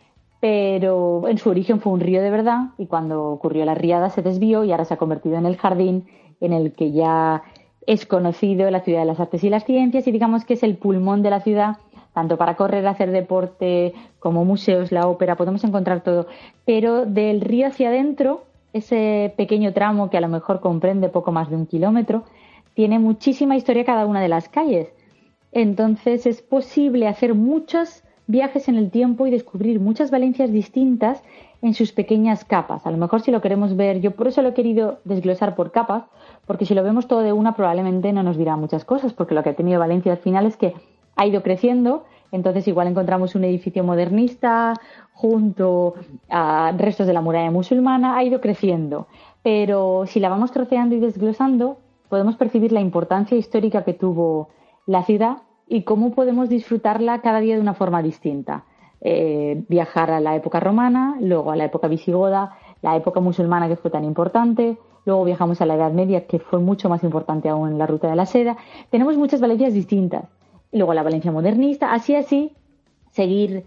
pero en su origen fue un río de verdad y cuando ocurrió la riada se desvió y ahora se ha convertido en el jardín en el que ya es conocido la ciudad de las artes y las ciencias y digamos que es el pulmón de la ciudad, tanto para correr, hacer deporte como museos, la ópera, podemos encontrar todo, pero del río hacia adentro, ese pequeño tramo que a lo mejor comprende poco más de 1 kilómetro, tiene muchísima historia cada una de las calles, entonces es posible hacer muchos viajes en el tiempo y descubrir muchas Valencias distintas en sus pequeñas capas. A lo mejor si lo queremos ver, yo por eso lo he querido desglosar por capas, porque si lo vemos todo de una probablemente no nos dirá muchas cosas, porque lo que ha tenido Valencia al final es que ha ido creciendo, entonces igual encontramos un edificio modernista junto a restos de la muralla musulmana, ha ido creciendo, pero si la vamos troceando y desglosando, podemos percibir la importancia histórica que tuvo la ciudad y cómo podemos disfrutarla cada día de una forma distinta. Viajar a la época romana, luego a la época visigoda, la época musulmana que fue tan importante, luego viajamos a la Edad Media que fue mucho más importante aún en la Ruta de la Seda. Tenemos muchas Valencias distintas. Y luego la Valencia modernista, así, seguir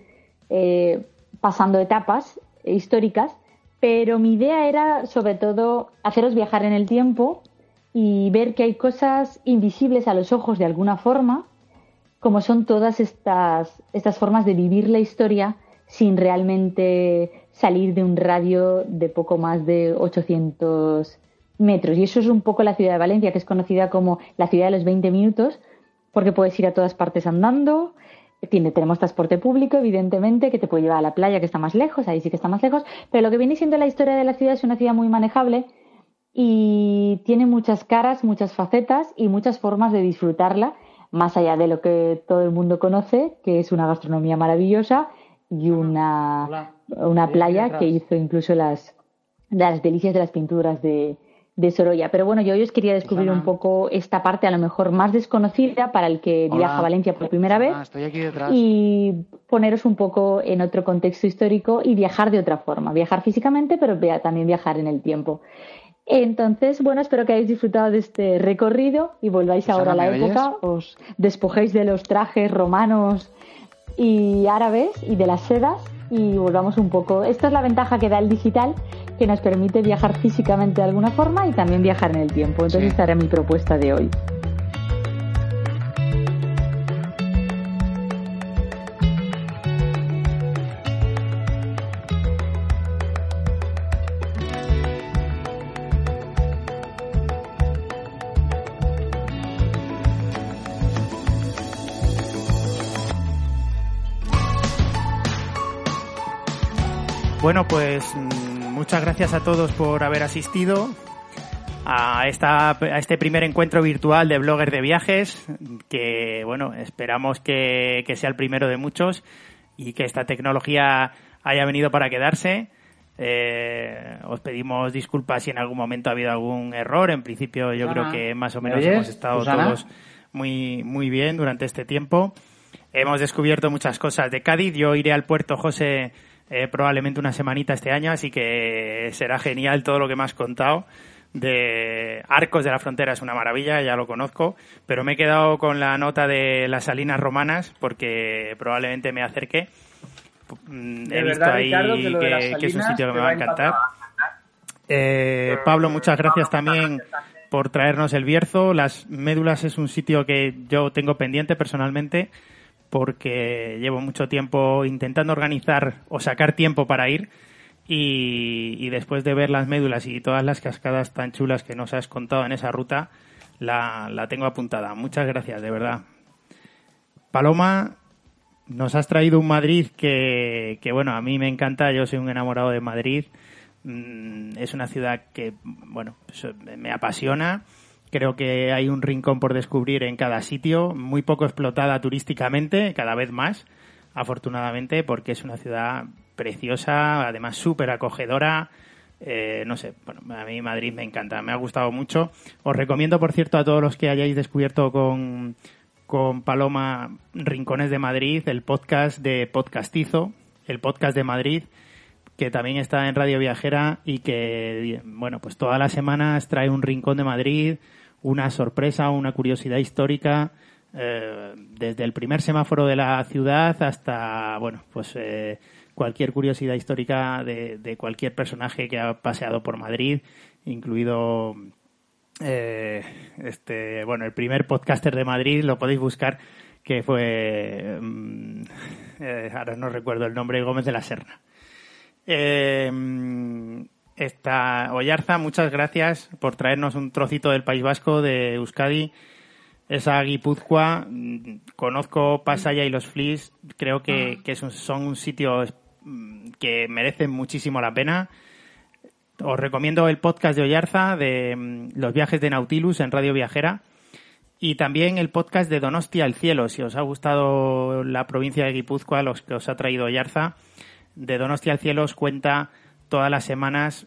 pasando etapas históricas, pero mi idea era sobre todo haceros viajar en el tiempo y ver que hay cosas invisibles a los ojos de alguna forma, como son todas estas formas de vivir la historia sin realmente salir de un radio de poco más de 800 metros. Y eso es un poco la ciudad de Valencia, que es conocida como la ciudad de los 20 minutos, porque puedes ir a todas partes andando. Tenemos transporte público, evidentemente, que te puede llevar a la playa, que está más lejos, ahí sí que está más lejos, pero lo que viene siendo la historia de la ciudad es una ciudad muy manejable y tiene muchas caras, muchas facetas y muchas formas de disfrutarla, más allá de lo que todo el mundo conoce, que es una gastronomía maravillosa y una playa que hizo incluso las delicias de las pinturas de Sorolla. Pero bueno, yo hoy os quería descubrir un poco esta parte a lo mejor más desconocida para el que viaja a Valencia por primera vez estoy aquí detrás. Y poneros un poco en otro contexto histórico y viajar de otra forma. Viajar físicamente, pero también viajar en el tiempo. Entonces, bueno, espero que hayáis disfrutado de este recorrido y volváis ahora a la época, os despojéis de los trajes romanos y árabes y de las sedas y volvamos un poco. Esta es la ventaja que da el digital, que nos permite viajar físicamente de alguna forma y también viajar en el tiempo. Entonces, esta era mi propuesta de hoy. Bueno, pues muchas gracias a todos por haber asistido a este primer encuentro virtual de Blogger de Viajes, que bueno, esperamos que sea el primero de muchos y que esta tecnología haya venido para quedarse. Os pedimos disculpas si en algún momento ha habido algún error. En principio yo creo que más o menos hemos estado todos muy, muy bien durante este tiempo. Hemos descubierto muchas cosas de Cádiz. Yo iré al puerto, José, probablemente una semanita este año, así que será genial todo lo que me has contado de Arcos de la Frontera. Es una maravilla, ya lo conozco, pero me he quedado con la nota de las Salinas Romanas porque probablemente me acerque. He visto ahí, Ricardo, que es un sitio que me va a encantar. Pablo, muchas gracias también por traernos el Bierzo. Las Médulas es un sitio que yo tengo pendiente personalmente, porque llevo mucho tiempo intentando organizar o sacar tiempo para ir y después de ver las Médulas y todas las cascadas tan chulas que nos has contado en esa ruta, la tengo apuntada. Muchas gracias, de verdad. Paloma, nos has traído un Madrid que bueno, a mí me encanta, yo soy un enamorado de Madrid. Es una ciudad que, bueno, me apasiona. Creo que hay un rincón por descubrir en cada sitio, muy poco explotada turísticamente, cada vez más, afortunadamente, porque es una ciudad preciosa, además súper acogedora. No sé, bueno, a mí Madrid me encanta, me ha gustado mucho. Os recomiendo, por cierto, a todos los que hayáis descubierto con Paloma Rincones de Madrid, el podcast de Podcastizo, el podcast de Madrid, que también está en Radio Viajera y que, bueno, pues todas las semanas trae un rincón de Madrid, una sorpresa, una curiosidad histórica, desde el primer semáforo de la ciudad hasta, bueno, pues cualquier curiosidad histórica de cualquier personaje que ha paseado por Madrid, incluido bueno, el primer podcaster de Madrid, lo podéis buscar, que fue ahora no recuerdo el nombre, Gómez de la Serna. Oyarza, muchas gracias por traernos un trocito del País Vasco, de Euskadi, esa Guipúzcoa. Conozco Pasaia y los Flis, creo que son un sitio que merecen muchísimo la pena. Os recomiendo el podcast de Oyarza, de los viajes de Nautilus en Radio Viajera, y también el podcast de Donostia al Cielo. Si os ha gustado la provincia de Guipúzcoa, los que os ha traído Oyarza, de Donostia al Cielo os cuenta todas las semanas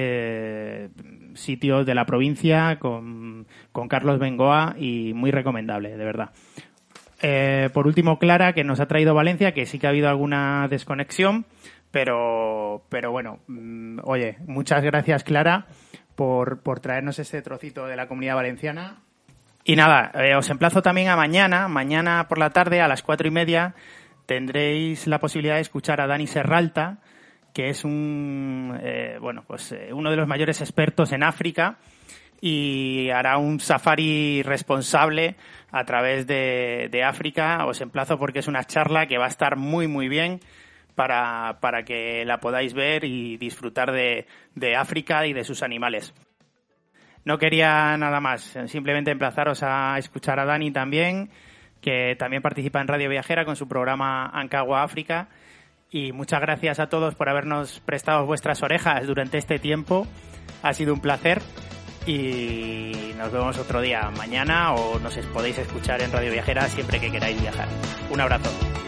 sitios de la provincia con Carlos Bengoa, y muy recomendable, de verdad. Por último, Clara, que nos ha traído Valencia, que sí que ha habido alguna desconexión, pero bueno, oye, muchas gracias, Clara, por traernos este trocito de la Comunidad Valenciana. Y nada, os emplazo también a mañana por la tarde a las 4:30 tendréis la posibilidad de escuchar a Dani Serralta, que es uno de los mayores expertos en África, y hará un safari responsable a través de África. Os emplazo porque es una charla que va a estar muy muy bien para que la podáis ver y disfrutar de África y de sus animales. No quería nada más, simplemente emplazaros a escuchar a Dani también, que también participa en Radio Viajera con su programa Ankawa África. Y muchas gracias a todos por habernos prestado vuestras orejas durante este tiempo. Ha sido un placer y nos vemos otro día, mañana, o nos podéis escuchar en Radio Viajera siempre que queráis viajar. Un abrazo.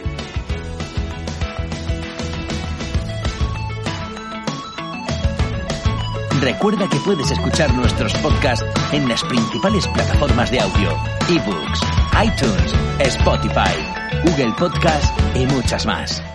Recuerda que puedes escuchar nuestros podcasts en las principales plataformas de audio: eBooks, iTunes, Spotify, Google Podcast y muchas más.